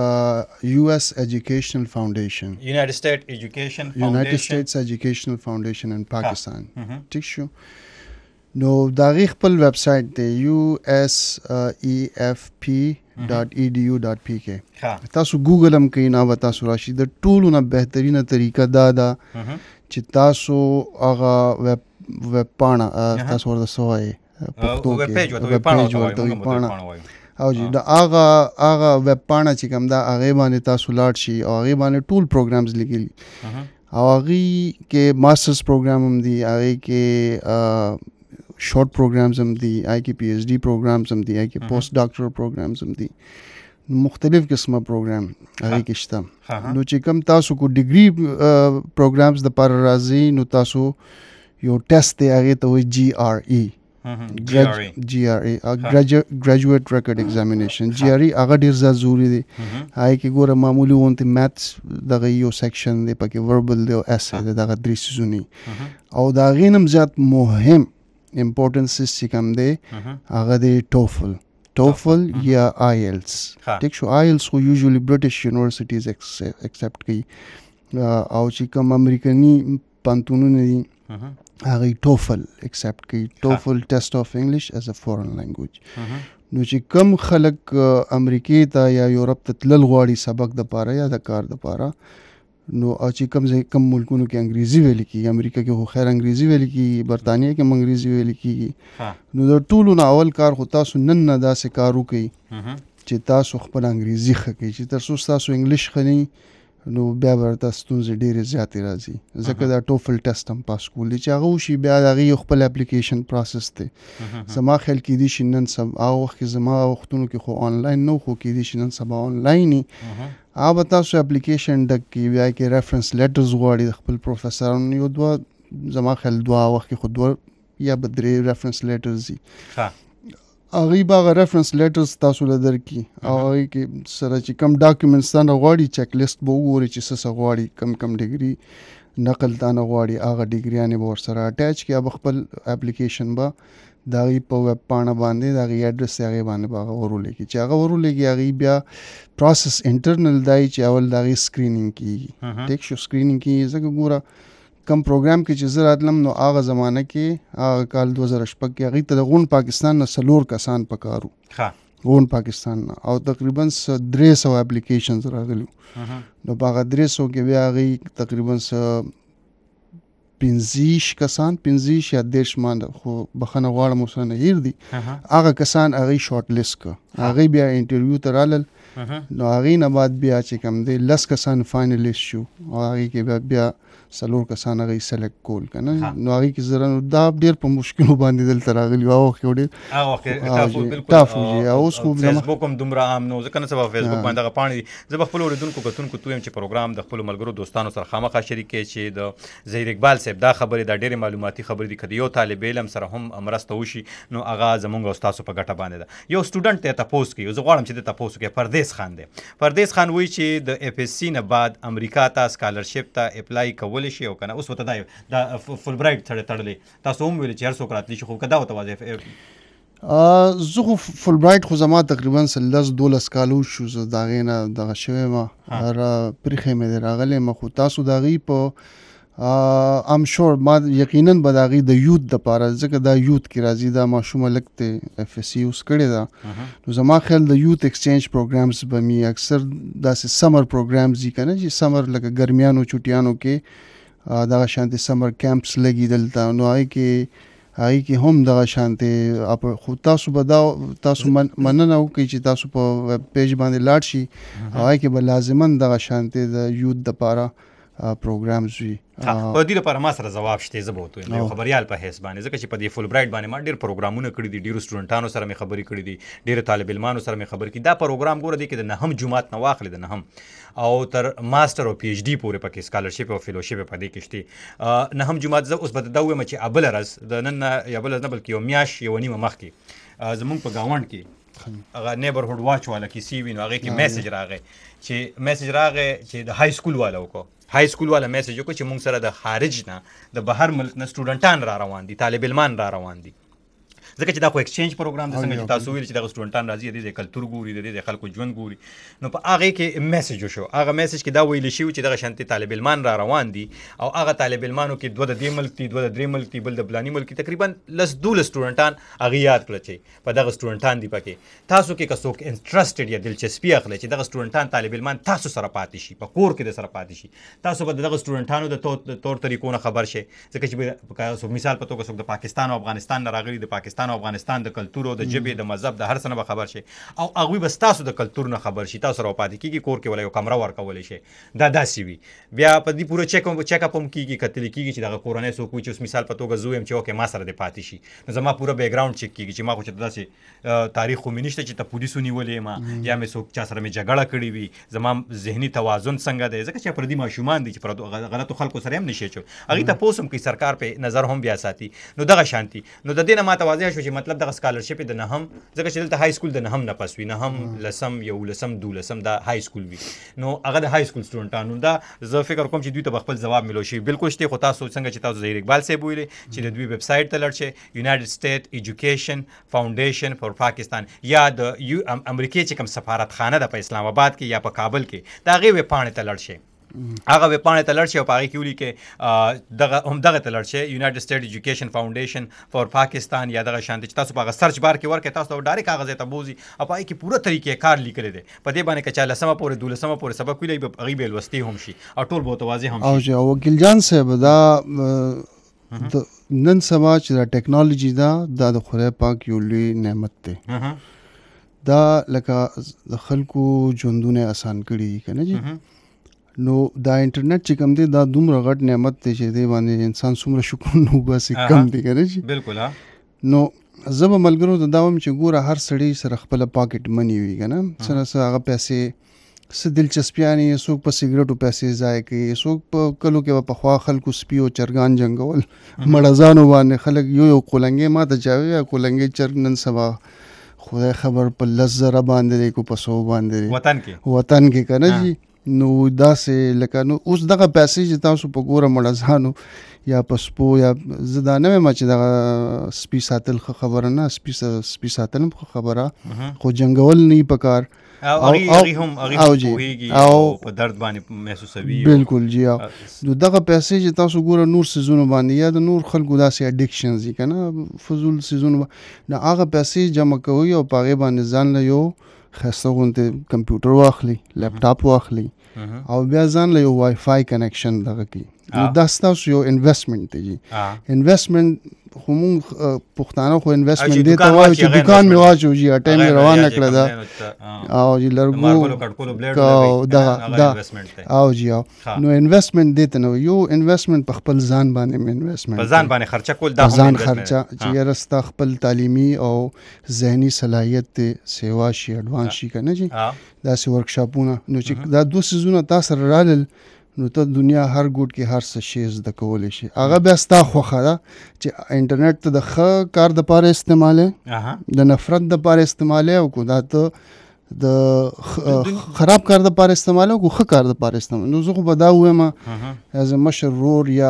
وی یو اس ایجوکیشنل فاونډیشن یونایټډ سټیټ ایجوکیشن فاونډیشن یونایټډ سټیټس ایجوکیشنل فاونډیشن ان پاکستان ټیک شو نو دا غي خپل ویب سټ دی یو اس ای اف پی ډاټ ای ډی یو ډاټ پی کې تاسو ګوګل هم کوي نه تاسو راشي د ټولو نه بهترینه طریقه دا ده چې تاسو هغه ویب ویب پاڼه تاسو ورته سوای پښتو کې ویب پیج ورته پاڼه او جی دا هغه هغه ویب پاڼه چې کوم دا هغه باندې تاسو لاړ شي او هغه باندې ټول پروګرامز لیکلي او هغه کې ماسترز پروګرام هم دی هغه کې شارټ پروګرامز هم دي آی کې پی ایچ D پروګرامز هم دي آی کې پوسټ ډاکټر پروګرامز هم دي مختلف قسمه پروګرام هغه کې شته نو چې کوم تاسو کو ډیګري پروګرامز د پر راځي نو تاسو یو ټیسټ دی هغه ته وایي جی آر ای جی آر ای ګریجویټ ریکارډ ایگزامینیشن جی آر ای هغه ډیر ضروري دی هغه کې ګوره معمولی وونته میث دغه یو سیکشن دی پکې وربل دی او اسه دغه درې سيزونی او دا غینم زیات مهم امپورټنس چې کوم دی هغه دی ټوفل ټوفل یا آیلز ټیک شو آیلز خو یوزلی برټش یونیورسيټیز ایکسپټ کوي او چې کوم امریکایي پانتونونه دي هغه ټوفل ایکسپټ کوي ټوفل ټیسټ اف انګلیش ایز ا فورن لینګویج نو چې کوم خلک امریکای ته یا یورپ ته تلل غواړي سبق د پاره یا د کار د پاره نو او چې کوم ځای کوم ملکونو کې انګریزي ویل کیږي امریکا کې خو خیر انګریزي ویل کیږي برتانیې کې انګریزي ویل کیږي نو د ټولو نه اول کار خو تاسو نن نه داسې کار وکړئ چې تاسو خپل انګریزي ښه کړئ چې تر څو تاسو انګلیش ښه نه نو بیا به تاسو ستونزې ډېرې زیاتې راځي ځکه دا ټوفل ټیسټ هم پاس کولی چې هغه وشي بیا د هغې یو خپل اپلیکیشن پروسس دی زما خیال کېدی شي نن سبا هغه وخت کې زما وختونو کې خو آنلاین نه خو کېدی شي نن سبا آنلاین هغه به تاسو اپلیکیشن ډک کړي بیا کې ریفرنس لیټرز غواړي د خپل پروفیسرانو یو دوه زما خیال دوه وخت کې خو دوه یا به درې ریفرنس لیټرز دي. ها هغوی به هغه ریفرنس لیټرز تاسو له درکړي او هغوی کې سره چې کم ډاکومنټس تا نه غواړي چیک لیست به وګوري چې څه څه غواړي، کم کم ډګري نقل تا نه غواړي، هغه ډګریانې به ورسره اټیچ کړي. به خپل اپلیکیشن به د هغوی په ویب پاڼه باندې د هغوی ایډرس د هغې باندې به هغه ورولېږي. چې هغه ورولېږي هغوی بیا پروسس انټرنل دی چې اول د هغې سکرینینګ کېږي. ټیک شو، سکرینینګ کېږي ځکه ګوره کم پروګرام کې چې زه راتلم نو هغه زمانه کې هغه کال دوه زره شپږ کې هغوی ته د غون پاکستان نه څلور کسان پکارو، غون پاکستان نه، او تقریبا درې سوه اپلیکیشنز راغلي. نو په هغه درې سوه کې بیا هغوی تقریبا پنځه کسان پنځه یا دېرش مان خو بخښنه غواړم اوس نه هیر دي، هغه کسان هغوی شارټ لیست کړه، هغوی بیا انټرویو ته رالل. نو هغې نه بعد بیا چې کوم دی لس کسان فاینلیست شو او هغې کې بیا بیا څلور کسان هغوی سلیکټ کول که نه. نو هغې کې زه نو دا ډېر په مشکلو باندې دلته راغلي وو. هغه وخت کې ډېر ټاف و. اوس خو فیسبوک هم دومره عام نو ځکه نه څه به فیسبوک باندې دغه پاڼې دي. زه به خپلو اورېدونکو کتونکو ته ویم چې پروګرام د خپلو ملګرو دوستانو سره خامخا شریک کړئ چې د ظهیر اقبال صاحب دا خبرې دا ډېرې معلوماتي خبرې دي. که د یو طالب علم سره هم مرسته وشي نو هغه زمونږ او ستاسو په ګټه باندې ده. یو سټوډنټ ته تپوس کوي، زه غواړم چې د تپوس کوي. پردیس خان دی، پردیس خان وایي چې د اف ایس سی نه بعد امریکا ته سکالرشپ ته اپلای کولی شي او که نه. اوس ورته دا دا فل برایټ سره تړلی، تاسو هم ویلې چې هر څوک راتلی شي، خو که دا ورته واضح زه خو فل برایټ خو زما تقریبا لس دولس کالو شو زه د هغې نه دغه شوی یم، پریښی مې دی راغلی یم. خو تاسو د هغوی په ام شور ما یقینا به د هغوی د یوت دپاره، ځکه دا یوت کې راځي، دا ماشومه لږ دی اف ایس سی یوز کړې ده. نو زما خیال د یوت ایکسچینج پروګرامز به مي اکثر داسې سمر پروګرامز دي که نه، چې سمر لکه ګرمیانو چوټیانو کې دغه شانتې سمر کیمپس لګي دلته. نو هغې کې هغې کې هم دغه شانتې خو تاسو به دا تاسو مننه وکړئ چې تاسو په ویب پیج باندې لاړ شي، هغې کې به لازما دغه شانتې د یوت دپاره پروګرامز وي. په دې لپاره ما سره ځواب شته، زه به ورته وایم یو خبریال په حیث باندې، ځکه چې په دې فل برایټ باندې ما ډېر پروګرامونه کړي دي، ډېرو سټوډنټانو سره مې خبرې کړي دي، ډېرو طالب علمانو سره مې خبرې کړي. دا پروګرام ګوره دی کې د نهم جومات نه واخلې، د نهم او تر ماسټر او پی ایچ ډي پورې پکې سکالرشپ او فیلوشپ په دې کې شته. نهم جومات زه اوس به دا ووایم چې ابله ورځ د نن نه یا بله ورځ نه بلکې یو میاشت یوه نیمه مخکې زمونږ په ګاونډ کې هغه نیبرهوډ واچ والا کیسې وي، نو هغې کې میسج راغی چې میسج راغی چې د های سکول والا وکړو های سکول والا میسج وکړو چې موږ سره د خارج نه د بهر ملک نه سټوډنټان را روان دي، طالب علمان را روان دي. ځکه چې دا خو ایکسچینج پروګرام دی، څنګه چې تاسو ویل چې دغه سټوډنټان راځي د دې کلتور ګوري، د دې خلکو ژوند ګوري. نو په هغې کې میسج وشو، هغه میسج کې دا ویل شوي چې دغه شانتې طالب علمان را روان دي او هغه طالب علمانو کې دوه د دې ملک دي، دوه د درې ملک دي، بل د فلاني ملک دي، تقریبا لس دولس سټوډنټان هغې یاد کړه چې په دغه سټوډنټان دي. پکې تاسو کې که څوک انټرسټډ یا دلچسپي اخلي چې دغه سټوډنټان طالب علمان تاسو سره پاتې شي، په کور کې د سره پاتې شي، تاسو به د دغه سټوډنټانو د طور طریقو نه خبر شئ. ځکه چې مثال په توګه څوک د پاکستان او افغانستان نه راغلي، د پاکستان او افغانستان د کلتور او د ژبې د مذهب د هر څه نه به خبر شي او هغوی به ستاسو د کلتور نه خبر شي، تاسو سره پاتې کېږي، کور کې ولا یو کمره ورکولی شي. دا داسې وي. بیا په دې پوره چیک چیک اپ هم کېږي، کتلی کېږي چې دغه کورنۍ څوک وي چې اوس مثال په توګه زه ویم چې اوکې ما سره دې پاتې شي، نو زما پوره بیکګراونډ چیک کېږي چې ما خو چې داسې تاریخ خو مې نشته چې ته پولیسو نیولې یم یا مې څوک چا سره مې جګړه کړې وي، زما ذهني توازن څنګه دی. ځکه چې پردي ماشومان دي چې پر غلطو خلکو سره هم نشي چول، هغوی تپوس هم کوي، سرکار په نظر هم بیا ساتي. نو دغه شانتي نو د دې نه ماته واضح شو چې مطلب دغه سکالرشپ د نهم، ځکه چې دلته های سکول د نهم نه پس وي، نهم لسم یولسم دولسم دا های سکول وي. نو هغه د های سکول سټوډنټانو دا زه فکر کوم چې دوی ته به خپل ځواب میلو شي. بالکل شته، خو تاسو څنګه چې تاسو ظهیر اقبال صاحب ویلي چې د دوی ویب سایټ ته لاړ شئ، یونایټډ سټیټ ایجوکیشن فاونډیشن فار پاکستان، یا د امریکې چې کوم سفارتخانه ده په اسلام آباد کې یا په کابل کې، د هغې ویب پاڼې ته لاړ شئ، هغه ویب پاڼې ته لاړ شئ او په هغې کې ولیکئ دغه هم دغه ته لاړ شئ یونایټډ سټیټ ایجوکیشن فاونډیشن فار پاکستان یا دغه شانتې چې تاسو په هغه سرچ بار کې ورکړئ، تاسو ته ډایرکټ هغه ځای ته بوځي او په هغې کې پوره طریقې کار لیکلی دی. په دې باندې که چا لسمه پورې دولسمه پورې سبق ویلی هغوی به یې لوستی هم شي او ټول به ورته واضح هم شي. او وکیل جان صاحب دا نن سبا چې دا ټیکنالوجي ده دا د خدای پاک یو لوی نعمت دی. دا لکه د خلکو ژوندونه اسان کړي دي که نه جي. نو دا انټرنیټ چې کوم دی دا دومره غټ نعمت دی چې دی باندې انسان څومره شکرونه وباسي کم دی که نه جي. بالکل. نو زه به ملګرو ته دا وایم چې ګوره هر سړی سره خپله پاکټ منی وي که نه، څه نه څه هغه پیسې څه دلچسپیانې څوک په سیګریټو پیسې ضایع کوي څوک په کلو کې به پخوا خلکو سپي او چرګان جنګول مړزانو باندې خلک یو یو کولنګې ما ته چا وویل کولنګې چرګ نن سبا خدای خبر په لس زره باندې دی کو په سو باندې دی وطن کې وطن کې که نه جي نو داسې لکه نو اوس دغه پیسې چې تاسو په ګوره مړزانو یا په سپو یا زه دا نه وایم چې دغه سپي ساتل ښه خبره نه سپي سپي ساتل هم ښه خبره خو جنګول نه پکار او هغه هم هغه پوهیږي او په درد باندې محسوسوي بالکل جی او نو دغه پیسې چې تاسو ګوره نور سيزونه باندې یا د نور خلکو داسې اډیکشنز دي کنه فضول سيزونه نه هغه پیسې جمع کوي او پاغه باندې ځان له یو خاصه غونته کمپیوټر واخلي لپټاپ واخلي او بیا ځان له یو وای فای کنیکشن دغه کی نو دا ستاسو یو انویسټمنټ دی انویسټمنټ خو مونږ پښتانه خو انویسټمنټ دی ته وایي چې دکان می واچو جی اټیم روانه کړه دا او جی لرګو دا او جی او نو انویسټمنټ دی ته نو یو انویسټمنټ په خپل ځان باندې انویسټمنټ په ځان باندې خرچه کول دا ځان خرچه چې رستا خپل تعلیمي او ذهني صلاحیت ته سیوا شي اډوانس شي کنه جی دا سی ورکشاپونه نو چې دا دوه سيزونه تاسو رالل نو ته دنیا هر ګوټ کې هر څه شی زده کولی شي هغه بیا ستا خوښه ده چې انټرنیټ ته د ښه کار دپاره استعمالوې د نفرت دپاره استعمالوې او کو دا ته د خراب کار دپاره استعمالوې او کو ښه کار دپاره استعمال نو زه خو به دا ووایم ایز مشر رور یا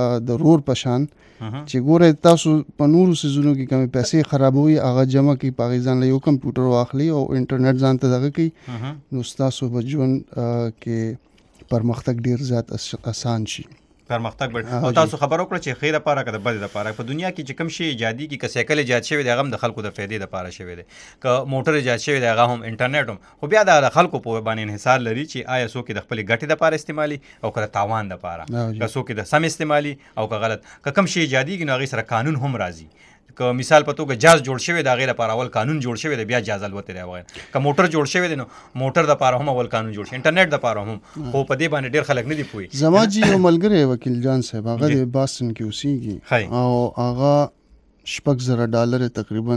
د رور په شان چې ګوره تاسو په نورو سیزونو کې کومې پیسې خرابوي هغه جمع کړي په هغې ځان له یو کمپیوټر واخلي او انټرنیټ ځان ته دغه کوي نو ستاسو په ژوند کې پرمختګ ډیر زیات آسان شي پرمختګ بل او تاسو خبرو کړ چې خیر لپاره کده بد لپاره په دنیا کې چې کوم شی ایجادي کې که سایکل ایجاد شوی دی هغه هم د خلکو د فائدې لپاره شوی دی که موټر ایجاد شوی دی هغه هم انټرنیټ هم خو بیا د خلکو په باندې انحصار لري چې آیا څوک د خپل ګټې لپاره استعمالي او که تاوان لپاره که څوک د سم استعمالي او که غلط که کوم شی ایجادي کې نو هغه سره قانون هم راځي که مثال په توګه جاز جوړ شوی د هغې لپاره اول قانون جوړ شوی دی بیا جاز الوتې دی وغیره که موټر جوړ شوی دی نو موټر دپاره هم اول قانون جوړ شي انټرنیټ دپاره هم خو په دې باندې ډېر خلک نه دي پوهېږي زما جي یو ملګری وکیل جان صاحب هغه د باستن کې اوسېږي او هغه شپږ زره ډالر تقریبا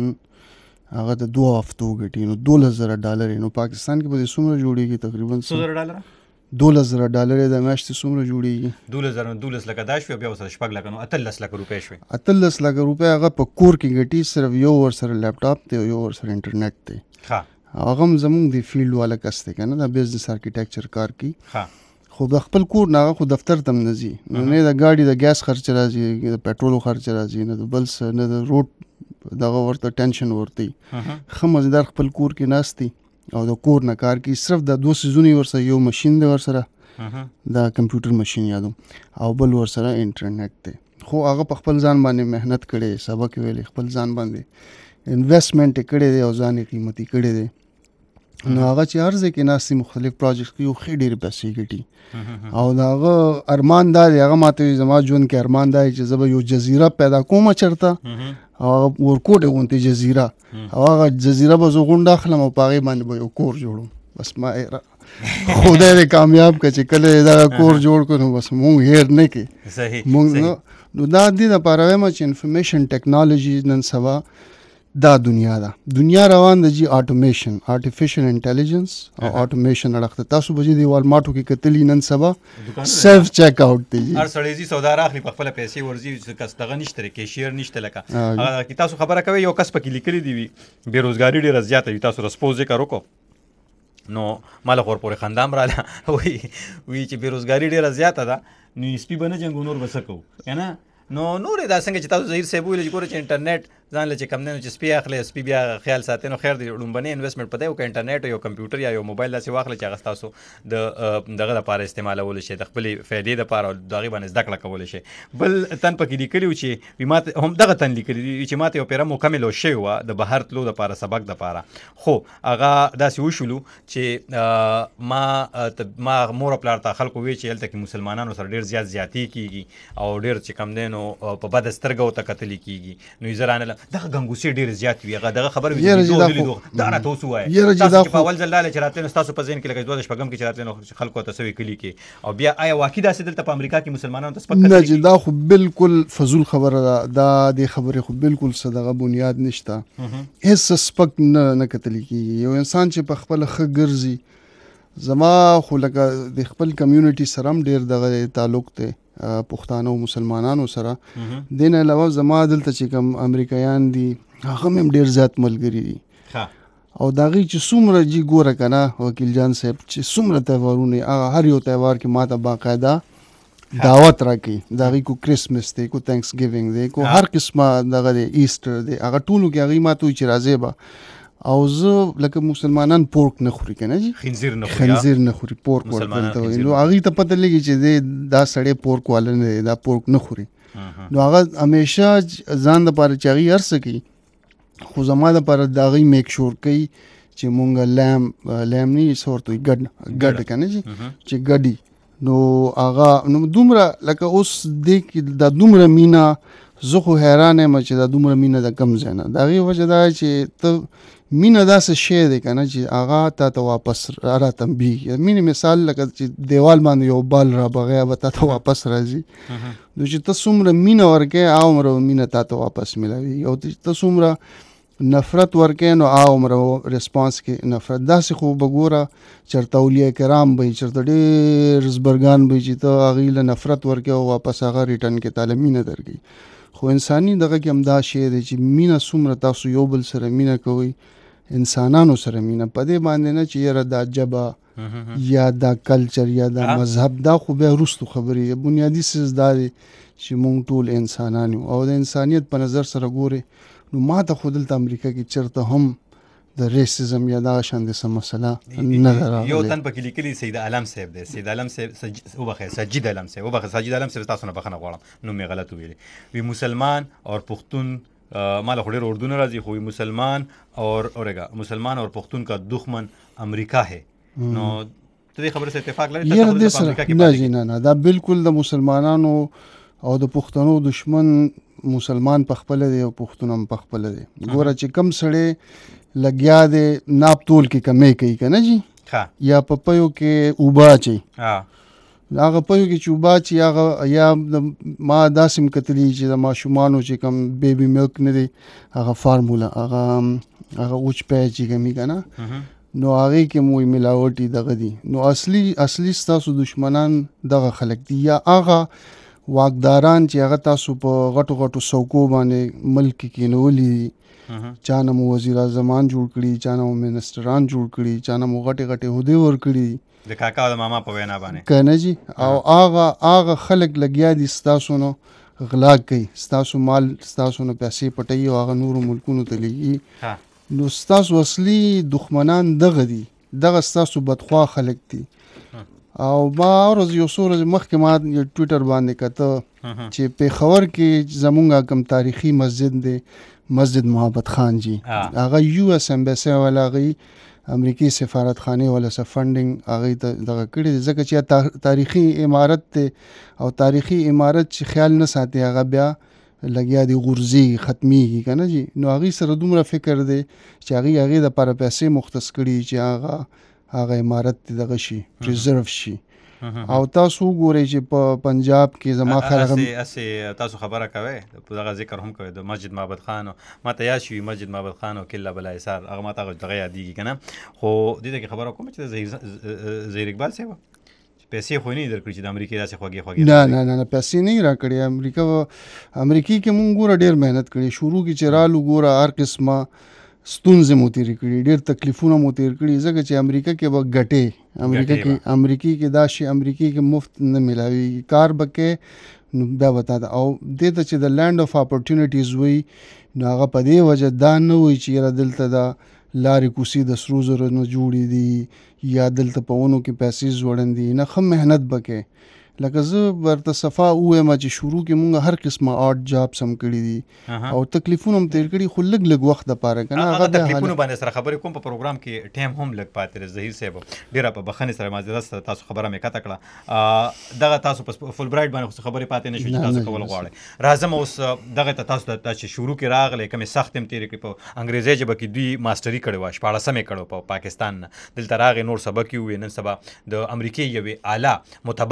هغه د دوه هفتو ګټي نو دولس زره ډالر نو پاکستان کې به څومره جوړېږي تقریبا څو زره ډالر دولس زره ډالر د میاشتې څومره جوړېږي دولس زره دولس لکه دا شوې بیا ورسره شپږ لکه نو اتلس لکه روپۍ شوې اتلس لکه روپۍ هغه په کور کې ګټي صرف یو ورسره لیپټاپ دی او یو ورسره انټرنیټ دی هغه هم زمونږ د فیلډ والا کس دی که نه دا بزنس آرکیټیکچر کار کوي خو د خپل کور نه هغه خو دفتر ته هم نه ځي نو نه د ګاډي د ګیس خرچ راځي د پټرولو خرچ راځي نه د بل څه نه د روډ دغه ورته ټینشن ورته ښه مزیدار خپل کور کې ناست دی او د کور نه کار کوي صرف د دوه څیزونه ورسره یو ماشین دی ورسره دا کمپیوټر ماشین یادو او بل ورسره انټرنیټ دی خو هغه په خپل ځان باندې محنت کړی سبق ویلی خپل ځان باندې انویسټمنټ یې کړی دی او ځان یې قیمتي کړی دی نو هغه چې هر ځای کې ناستې مختلف پروجیکټ کوي ښې ډېرې پیسې ګټي او د هغه ارمان دا دی هغه ماته وایي زما ژوند کې ارمان دا دی چې زه به یو جزیره پیدا کوم چېرته او هغه ورکوټې غوندې جزیره او هغه جزیره به زه غونډه اخلم او په هغې باندې به یو کور جوړم بس ما خدای دې کامیاب کړه چې کله دغه کور جوړ کړو نو بس مونږ هیر نه کړي مونږ نو دا دې دپاره وایم چې انفارمیشن ټیکنالوژي نن سبا دا دنیا ده دنیا روان ده جی آټومیشن آرټیفیشل انټیلیجنس او آټومیشن اړخ تاسو به د والمارټو کې کتلی نن سبا سیلف چیک اوټ دی هر سړی زی سودا راخلی په خپل پیسې ورزي کس دغه نشته کیشیر نشته لکه هغه تاسو خبره کوي یو کس پکې لیکلی دی بیروزګاری ډیره زیاته وي تاسو رسپوز ذکر وکړو نو مال خور پورې خندام رااله وی وی چې بیروزګاری ډیره زیاته ده نو سپی بنه جنګ نور بسکو کنه نو نور دا څنګه چې تاسو ظاهر صاحب ویل چې ګوره چې انټرنیټ ځان له چې کم نه چې سپی اخلي سپی بیا خیال ساتي نو خیر دی لومبني انویسټمنټ پته یو انټرنیټ یو کمپیوټر یا یو موبایل داسې واخلي چې هغه تاسو د دغه لپاره استعمالول شي د خپل فائدې لپاره دغه باندې زده کړه کول شي بل تن پکې لیکلی و چې مات هم دغه تن لیکلی چې ماته یو پیره مکمل شوی و د بهر تلو لپاره سبق لپاره خو هغه داسې وشولو چې ما ما مور پلار ته خلکو وی چې هلته کې مسلمانانو سره ډېر زیات زیاتی کیږي او ډېر چې کم دی نو په بد سترګو ته کتلی کیږي نو یې زه رانه دغه ګنګوسې ډېرې زیات وي هغه دغه خبره وي دا راته اوس ووایه تاسو چې په اول ځل لاله چې راتلې نو ستاسو په ذهن کې لکه دوه شپږم کې چې راتلې نو خلکو ته څه وي کلي کې او بیا آیا واقعي داسې دلته په امریکا کې مسلمانانو ته سپک کتلی نه چې دا خو بالکل فضول خبره ده دا دې خبرې خو بالکل څه دغه بنیاد نشته هېڅ سپک نه نه کتلی کېږي یو انسان چې په خپله ښه ګرځي زما خو لکه د خپل کمیونټي سره هم ډېر دغه تعلق دی پښتانه او مسلمانانو سره. دین علاوه زما دلته چې کوم امریکایان دي هغه هم ډېر زیات ملګري دي او د هغې چې څومره جي ګوره که نه وکیل جان صاحب چې څومره تهوارونه هغه هر یو تهوار کې ما ته باقاعده دعوت راکوي. د هغې کو کرسمس دی، کو تھینکس ګیونګ دی، کو هر قسمه دغه دی، ایسټر دی، هغه ټولو کې هغې ما ته وایي چې راځئ به. او زه لکه مسلمانان پورک نه خوري که نه جي، خنزیر نه خوري خنزیر نه خوري پورک ورته وایي. نو هغې ته پته لګي چې دی دا سړی پورک والا نه دی، دا پورک نه خوري. نو هغه همیشه ځان دپاره چې هغې هر څه کوي خو زما دپاره د هغې میک شور کوي چې مونږ لیم لیم نه څه ورته وایي ګډ ګډ که نه جي چې ګډي. نو هغه نو دومره لکه اوس دې کې دا دومره مینه زه خو حیران یم چې دا دومره مینه د کم ځای نه. د هغې وجه دا چې ته مینه داسې شی دی که نه چې هغه تا ته واپس را راتمبېږي. مینې مثال لکه چې دیوال باندې یو بال را بغیا به تا ته واپس راځي. نو چې ته څومره مینه ورکوې هغومره مینه تا ته واپس میلاوي. او ته څومره نفرت ورکوې نو هغومره ریسپانس کې نفرت. داسې خو به ګوره چېرته اولیاء کرام به وي، چېرته ډېر زبرګان به وي چې ته هغې له نفرت ورکوې او واپس هغه ریټرن کې تاله مینه درکوي. خو انساني دغه کې همدا شی دی چې مینه څومره تاسو یو بل سره مینه کوئ، انسانانو سره مینه، په دې باندې نه چې یاره دا ژبه یا دا کلچر یا دا مذهب، دا خو بیا وروستو خبرې. بنیادي څیز دا دی چې مونږ ټول انسانان یو او د انسانیت په نظر سره ګورې. نو ما ته خو دلته امریکا کې چېرته هم د ریسزم یا دغه شان د څه مسله نه ده راغلې. یو تن پکې لیکلي سید عالم صاحب دی، سید عالم صاحب وبخښئ سجید عالم صاحب وبخښئ سجید عالم صاحب تاسو نه بخښنه غواړم نوم مې غلط وویلی. وی مسلمان اور پختون ما له خو ډېر اردو نه راځي خو مسلمان اور اورېږه مسلمان اور پختون کا دښمن امریکا ہے. نو ته دې خبرې سره اتفاق لرې؟ یاره دې سره نه جي نه نه دا بالکل د مسلمانانو او د پښتنو دشمن مسلمان په خپله دی او پښتون هم په خپله دی. ګوره چې کم سړی لګیا دی ناپ تول کې کمی کوي که نه جي، یا په پیو کې اوبه اچوي، هغه پیو کې چې اوبه اچوي هغه یا ما داسې هم کتلي چې د ماشومانو چې کوم بیبي ملک نه دی هغه فارموله هغه هغه اوچ پی چې کومي که نه نو هغې کې مو ملاوټي دغه دي. نو اصلي اصلي ستاسو دشمنان دغه خلک دي، یا هغه واکداران چې هغه تاسو په غټو غټو څوکو باندې ملک کې کېنولي دي. چا نه مو وزیر اعظمان جوړ کړي، چا نه مو منسټران جوړ کړي، چا نه مو غټې غټې عہدې ورکړي دي د کاکا او د ماما په وینا باندې که نه جي. او هغه هغه خلک لګیا دي ستاسو نه غلا کوي، ستاسو مال ستاسو نه پیسې پټوي او هغه نورو ملکونو ته لیږي. نو ستاسو اصلي دښمنان دغه دي، دغه ستاسو بدخوا خلک دي. او ما ورځ یو څو ورځې مخکې ما ټویټر باندې کته چې پېښور کې زمونږ کوم تاریخي مسجد دی مسجد محبت خان جی، هغه یو اس امبیسی والا هغې امریکي سفارت خانې والا څه فنډینګ هغې ته دغه کړي دي ځکه چې تاریخي عمارت دی او تاریخي عمارت چې خیال نه ساتي هغه بیا لګیا دی غورځېږي ختمیږي که نه جي. نو هغې سره دومره فکر دی چې هغې هغې دپاره پیسې مختص کړي چې هغه هغه عمارت دغه شي پریزرو شي. او تاسو وګورئ چې په پنجاب کې زما خیال هغه تاسو خبره کوئ په دغه ذکر هم کوئ د مسجد معبد خان ما ته یاد شوي مسجد معبد خان او کله بلا حصار هغه ما ته هغه دغه یادېږي که نه. خو دې ته کې خبره کوم چې د ظهیر اقبال صاحب پیسې خو نه یې درکړي چې د امریکې داسې خوږې خوږې نه نه نه پیسې نه یې را کړې. امریکا امریکې کې مونږ ګوره ډېر محنت کړی، شروع کې چې رالو ګوره هر قسمه ستونزې مو تېرې کړي، ډېر تکلیفونه مو تېر کړي ځکه چې امریکا کې به ګټې امریکا کې امریکې کې دا شی امریکې کې مفت نه میلاویږي، کار به کې نو بیا به تا ته او دې ته چې د لینډ اف اپورچونیټیز وایي نو هغه په دې وجه دا نه وایي چې یاره دلته دا لارې کوڅې د سرو زرو نه جوړې دي یا دلته په ونو کې پیسې ځوړن دي، نه ښه محنت به کې. لکه زه ورته صفا ووایم چې شروع کې مونږ هر قسمه آرټ جابس هم کړي دي او تکلیفونه هم تېر کړي خو لږ لږ وخت دپاره که نه هغه تکلیفونو باندې سره خبرې کوم په پروګرام کې ټایم هم لږ پاتې دی. ظهیر صاحب ډېره په بخښنې سره معذرت سره تاسو خبره مې قطع کړه. دغه تاسو په فل برایډ باندې خو خبرې پاتې نه شوې چې تاسو کول غواړئ. راځم اوس دغه ته تاسو ته چې شروع کې راغلی کومې سختې هم تېرې کړې په انګریزي ژبه کې دوی ماسټري کړې وه شپاړسم یې کړی په پاکستان نه، دلته راغې نور سبق یې وویې نن سبا د امریکې یوې اعلی معتبرې ادارې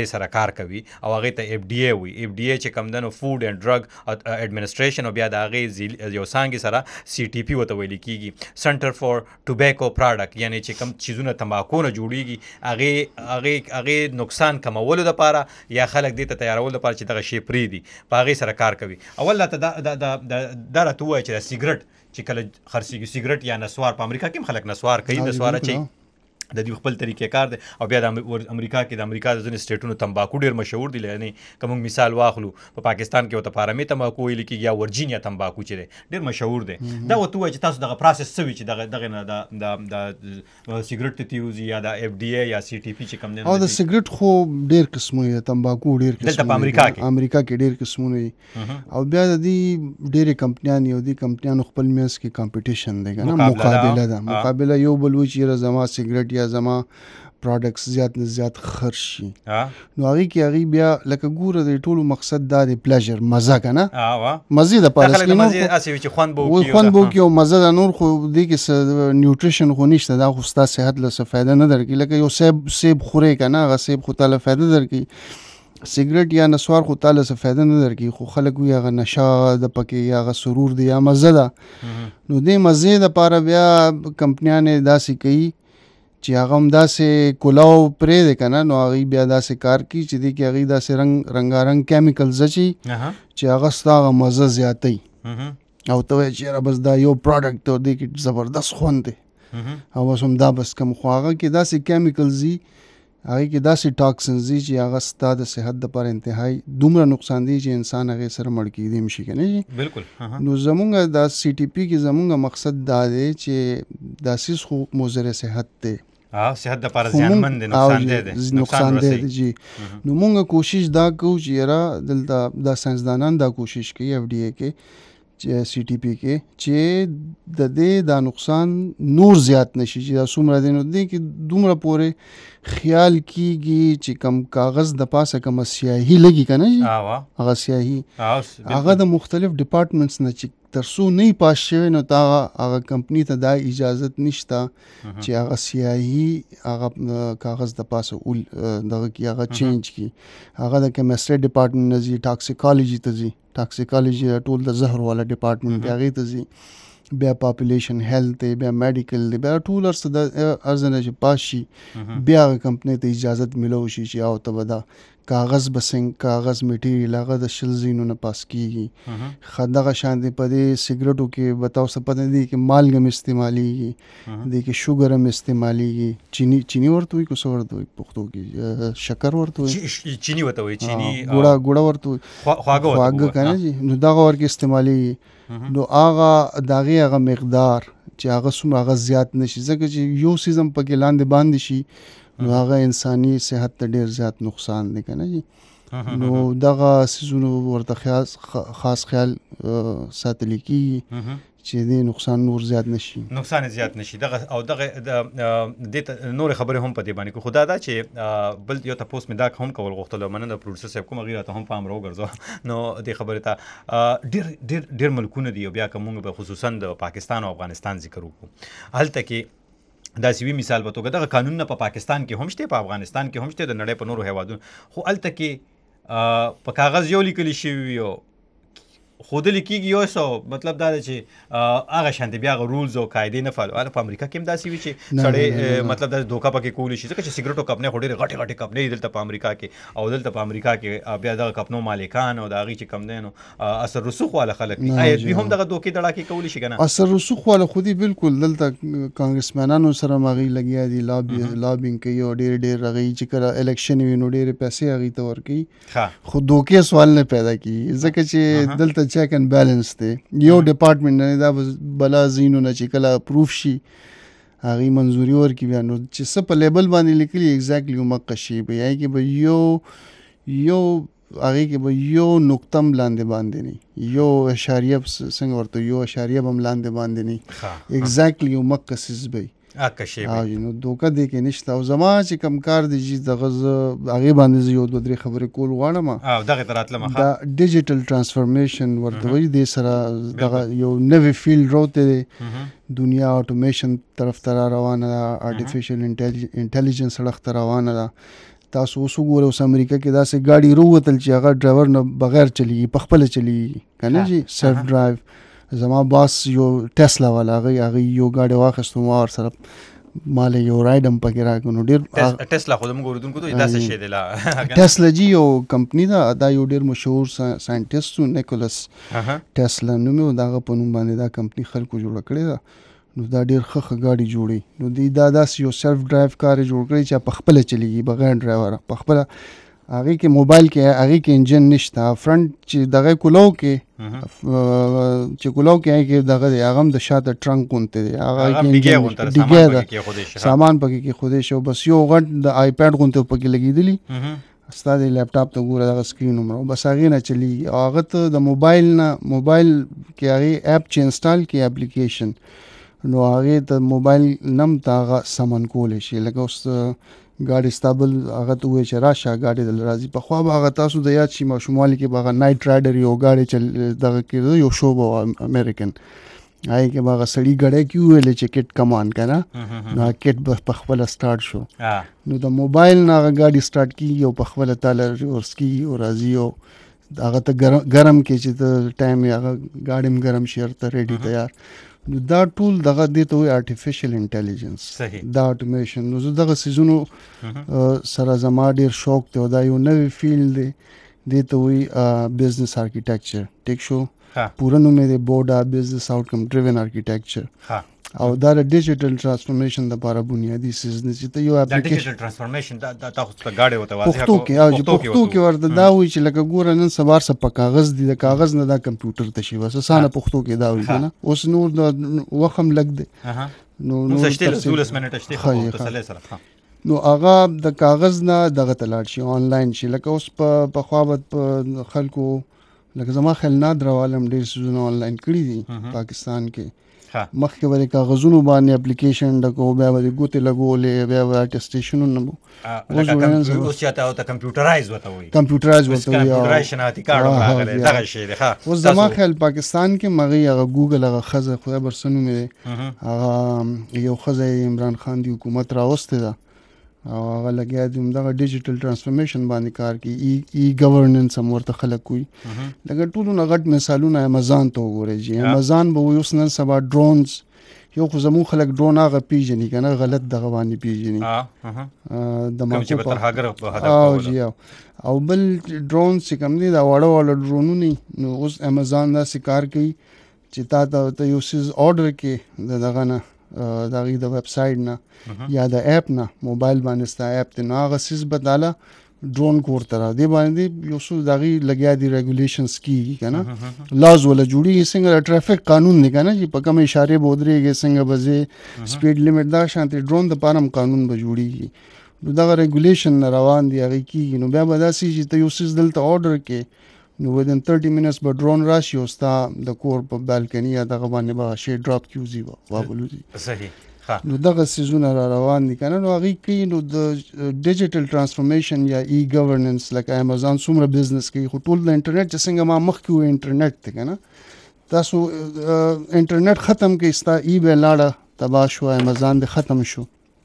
هغه سره کار کوي او هغه ته اف ډي ای وي. اف ډي ای چې کوم دنو فود اینڈ ډرګ اډمنسټریشن او بیا د هغه یو څانګې سره سی ټي پی وته ویل کیږي, سنټر فار ټوبیکو پروډکټ, یعنی چې کوم چیزونه تمباکو نه جوړیږي هغه هغه هغه نقصان کمولو لپاره یا خلک دې ته تیارولو لپاره چې دغه شی پری دي په هغه سره کار کوي. اول ته دا دا دا دا راته وایي چې سیګریټ چې کله خرڅېږي سیګریټ یا نسوار, په امریکا کې هم خلک نسوار کوي, نسوار چې د دې خپل طریقې کار دی. او بیا د امریکا کې د امریکا د ځینې سټیټونو تمباکو ډېر مشهور دي, یعنی که موږ مثال واخلو په پاکستان کې ورته پارامې تمباکو ویل کېږي یا ورجینیا تمباکو چې دی ډېر مشهور دی. دا ورته ووایي چې تاسو دغه پروسس څه وي چې دغه دغه نه د د سیګریټ ته تیوزي یا د اف ډي ای یا سی ټي پي چې کوم دی. او د سیګریټ خو ډېر قسمونه دي, تمباکو ډېر قسمونه دلته په امریکا کې امریکا کې ډېر قسمونه دي. او بیا د دې ډېرې کمپنیانې او دې کمپنیانو خپل منځ کې کمپټیشن دی که نه, مقابله ده, مقابله یو بل وایي چې زما سیګریټ یا زما پروډکټس زیات نه زیات خرڅ شي. نو هغې کې هغې بیا لکه ګوره د ټولو مقصد دا دی پلیژر, مزه که نه, مزې دپاره خوند به وکړي او مزه ده. نور خو دې کې څه نیوټریشن خو نشته, دا خو ستا صحت له څه فایده نه درکوي. لکه یو سیب سیب خورې که نه, هغه سیب خو تاله فایده درکوي. سیګریټ یا نسوار خو تاله څه فایده نه درکوي, خو خلک وایي هغه نشه ده پکې یا هغه سرور دی یا مزه ده. نو دې مزې دپاره بیا کمپنیانې داسې کوي چې هغه هم داسې کلاو پرې دی که نه, نو هغوی بیا داسې کار کوي چې دې کې هغوی داسې رنګ رنګارنګ کیمیکلز اچوي چې هغه ستا هغه مزه زیاتوي. او ته وایې چې یاره بس دا یو پروډکټ دی او دې کې زبردست خوند دی او بس همدا بس کم. خو هغه کې داسې کیمیکلز دي, هغې کې داسې ټاکسنز دي چې هغه ستا د صحت دپاره انتهایی دومره نقصان دی چې انسان هغې سره مړ کېدی شي که نه. بالکل. نو زمونږ دا سی ټي پي کې زمونږ مقصد دا دی چې دا سیز خو مضر صحت دی, صحت دپاره زیانمن دی, نقصان دی دی نقصان دی دی جی. نو مونږ کوشش دا کوو چې یاره دلته دا ساینسدانان دا کوشش کوي اف ډي اے کې سی ټي پی کې چې د دې دا نقصان نور زیات نشي, چې دا څومره دی نو دې کې دومره پورې خیال کیږي چې کم کاغذ د پاسه کومه سیاهي لګي که نه, هغه سیاهي هغه د مختلف ډپارټمنټس نه چې تر څو نه پاس شوی نو تا هغه کمپنی ته دا اجازت نشته چې هغه سیاهي هغه کاغذ د پاسه اول دغه کې هغه چینج کی. هغه د کیمستري ډپارټمنټ نه ځي, ټاکسیکالوجي ته ځي, ټاکسیکالوجي ټول د زهر والا ډپارټمنټ دی هغې ته ځي, بیا پاپولیشن هیلث دی, بیا میډیکل دی, بیا ټول هر څه د هر ځای نه چې پاس شي بیا هغه کمپنۍ ته اجازت میلو شي چې او ته به دا کاغذ به څنګه کاغذ میټیریل هغه د شل ځایونو نه پاس کېږي. ښه دغه شان دی په دې سیګریټو کې به تاسو پته دی کې مالګه هم استعمالیږي, دې کې شوګر هم استعمالیږي, چینی چینی ورته وایي که څه ورته وایي پښتو کې, شکر ورته وایي, چینی ورته وایي, چینی ګوړه ګوړه ورته وایي, خواږه که نه جي. نو دغه ورکې استعمالیږي. نو هغه د هغې هغه مقدار چې هغه څومره هغه زیات نه شي, ځکه چې یو څیز هم پکې لاندې باندې شي نو هغه انساني صحت ته ډېر زیات نقصان دی که نه جي. نو دغه څیزونو ورته خاص خاص خیال ساتلی کېږي چې دې نقصان نور زیات نشي, نقصان زیات نشي. دغه او دغه دې ته نور خبرې هم په دې باندې خو دا ده چې بل یو تپوس مې دا هم کول غوښتل, مننه د پروډوسر صاحب کوم هغې راته هم پام راوګرځوه. نو دې خبرې ته ډېر ډېر ډېر ملکونه دي, او بیا که موږ به خصوصا د پاکستان او افغانستان ذکر وکړو, هلته کې داسې وي مثال په توګه دغه قانونونه په پاکستان کې هم شته, په افغانستان کې هم شته, د نړۍ په نورو هیوادونو, خو هلته کې په کاغذ یو لیکلی شوي وي او ښودلي کېږي یو څه, مطلب دا دی چې هغه شانتې بیا هغه رولز او قاعدې نه فالو. په امریکا کې هم داسې وي چې سړی مطلب داسې دوکه پکې کولی شي, ځکه چې سیګریټو کمپنۍ خو ډېرې غټې غټې کمپنۍ دي دلته په امریکا کې, او دلته په امریکا کې بیا دغه کمپنو مالکان او د هغې چې کم دی نو اثر رسوخ والا خلک دي. آیا دوی هم دغه دوکې دړاکې کولی شي که نه؟ اثر رسوخ والا خو دي بالکل, دلته کانګرسمنانو سره هم هغوی لګیا دي, لابینګ کوي او ډېر ډېر هغوی چې کله الیکشن وي نو ډېرې پیسې هغوی ته ورکوي, خو دوکې سوال نه پیدا کېږي ځکه چې دلته چیک اینډ بیلنس دی. یو ډپارټمنټ نه دا بلا ځینو نه چې کله اپروف شي هغې منظوري ورکړي بیا نو چې څه په لیبل باندې لیکلي ایګزیکټلي همغه شي به, هغې کې به یو یو هغې کې به یو نقطه هم لاندې باندې نه, یو اشاریه څنګه ورته یو اشاریه به هم لاندې باندې نه, ایګزیکټلي همغه څیز به وي. نو دوکه دی کې نشته. او زما چې کم کار دی چې دغه زه هغې باندې زه یو دوه درې خبرې کول غواړم. دغې ته راتلم, دا ډیجیټل ټرانسفرمیشن ورته وایي, دې سره دغه یو نوی فیلډ راوتی دی, دنیا اټومیشن طرف ته را روانه ده, آرټیفیشل انټیلیجنس اړخ ته روانه ده. تاسو اوس وګورئ اوس امریکا کې داسې ګاډي رووتل چې هغه ډرایور نه بغیر چلیږي په خپله چلیږي که نه جي سیلف ډرایو زما باس یو ټیسلا والا هغه هغه یو ګاډی واخیستو ما ورسره مال یو رایډ هم پکې راکړو نو ډېر ټیسلا خو زموږ اردوونکو ته داسې شی دی لا ټیسلا جي یو کمپني ده دا یو ډېر مشهور ساینټیسټ و نیکولس ټیسلا نوم یې د هغه په نوم باندې دا کمپني خلکو جوړه کړې ده نو دا ډېر ښه ښه ګاډي جوړوي نو دوی دا داسې یو سیلف ډرایو کار یې جوړ کړی چې په خپله چلیږي بغیر ډرایوره په خپله هغې کې موبایل کې هغې کې انجن نشته فرنټ چې دغه کولو کې چې کولو کې هغې کې دغه دی هغه هم د شاته ټرنک غونتی دی هغه ډیګی ده سامان پکې کېښودی شي او بس یو غټ د آی پیډ غونتی پکې لګېدلي ستا د لیپټاپ ته ګوره دغه سکرین عمره بس هغې نه چلیږي او هغه ته د موبایل نه موبایل کې هغې اپ چې انسټال کړي اپلیکیشن نو هغې ته موبایل نم ته هغه سمن کولی شي لکه اوس ګاډي ستا بل هغه ته ووایي چې راشه ګاډي دله راځي پخوا به هغه تاسو د یاد شي ماشوموالي کې به هغه نایټ رایډر یو ګاډی چل دغه کېده یو شو به وه امریکن هغې کې به هغه سړي ګړی کې وویلې چې کټ کمان که نه نو هغه کټ به په خپله سټارټ شو نو د موبایل نه هغه ګاډي سټارټ کېږي او په خپله تاله ریورس کېږي او راځي او هغه ته ګرم کې چې ته ټایم یې هغه ګاډي هم ګرم شي ورته ریډي تیار نو دا ټول دغه دې ته وایي آرټیفیشل انټیلیجنس دا اټومیشن نو زه دغه څیزونو سره زما ډېر شوق دی او دا یو نوی فیلډ دی دې ته وایي بزنس آرکیټیکچر ټیک شو پوره نوم یې دی بوډا بزنس آوټکم ډریون آرکیټیکچر او دا د ډیجیټل ترانسفورمیشن دپاره بنیادي څیز دی چې ته یو اپلیکیشن ترانسفورمیشن دا تاسو ته ګاډی ورته واضح پښتو کې او پښتو کې ورته دا وایي چې لکه ګوره نن سبا هر څه په کاغذ دي د کاغذ نه دا کمپیوټر ته شي بس اسانه پښتو کې دا وایي که نه اوس نور د وخت هم لږ دی نو نور دولس منټه شته خو تسلی سره نو هغه د کاغذ نه دغه ته لاړ شي آنلاین شي لکه اوس په پخوا به په خلکو لکه زما خیال نادر عالم ډېر څیزونه آنلاین کړي دي پاکستان کې مخکې به د کاغذونو باندې اپلیکیشن ډکو بیا به د ګوتې لګولې بیا به اټسټیشنونه به اوس چې ته کمپیوټرایز ورته وایي کمپیوټرایز ورته وایي کمپیوټرایز شناختی کارت هم راغلی دغه شی دی ښه اوس زما خیال پاکستان کې مغې هغه ګوګل هغه ښځه خدای بر څه نوم دی هغه یو ښځه یې عمران خان دی حکومت راوستې ده او هغه لګیا دي همدغه ډیجیټل ترانسفورمیشن باندې کار کوي ای ای ګورننس هم ورته خلک وایي لکه ټولو نه غټ مثالونه امیزان ته وګورئ جي امیزان به وایي اوس نن سبا ډرونز یو خو زموږ خلک ډرون هغه پیژني که نه غلط دغه باندې پیژني د ماکو او جي او بل ډرونز چې کوم دي دا واړه واړه ډرونونه نو اوس امیزان داسې کار کوي چې تا ته یو څیز آرډر کې د دغه نه د هغې د ویب سایټ نه یا د اپ نه موبایل باندې ستا اپ دی نو هغه څیز به تاله ډرون کور ته را دې باندې یو څو د هغې لګیا دي ریګولیشنز کېږي که نه لاز وله جوړېږي څنګه د ټرافیک قانون دی که نه چې په کومه اشارې به ودرېږي څنګه به ځې سپیډ لیمټ دغه شانتې ډرون دپاره هم قانون به جوړېږي نو دغه ریګولیشن نه روان دي هغې کېږي نو بیا به داسې چې ته یو څیز دلته آرډر کې نو ودن thirty minutes به ډرون راشي او ستا د کور په بالکني یا دغه باندې به شی ډراپ کیوزي به وابلوزي صحیح نو دغه څیزونه را روان دي که نه نو هغې کوي نو د ډیجیټل ترانسفورمیشن یا ای ګورننس لکه امیزان څومره بزنس کوي خو ټول د انټرنیټ چې څنګه ما مخکې وویل انټرنیټ دی که نه تاسو انټرنیټ ختم کړئ ستا ای به لاړه تباه شو امیزان دی ختم شو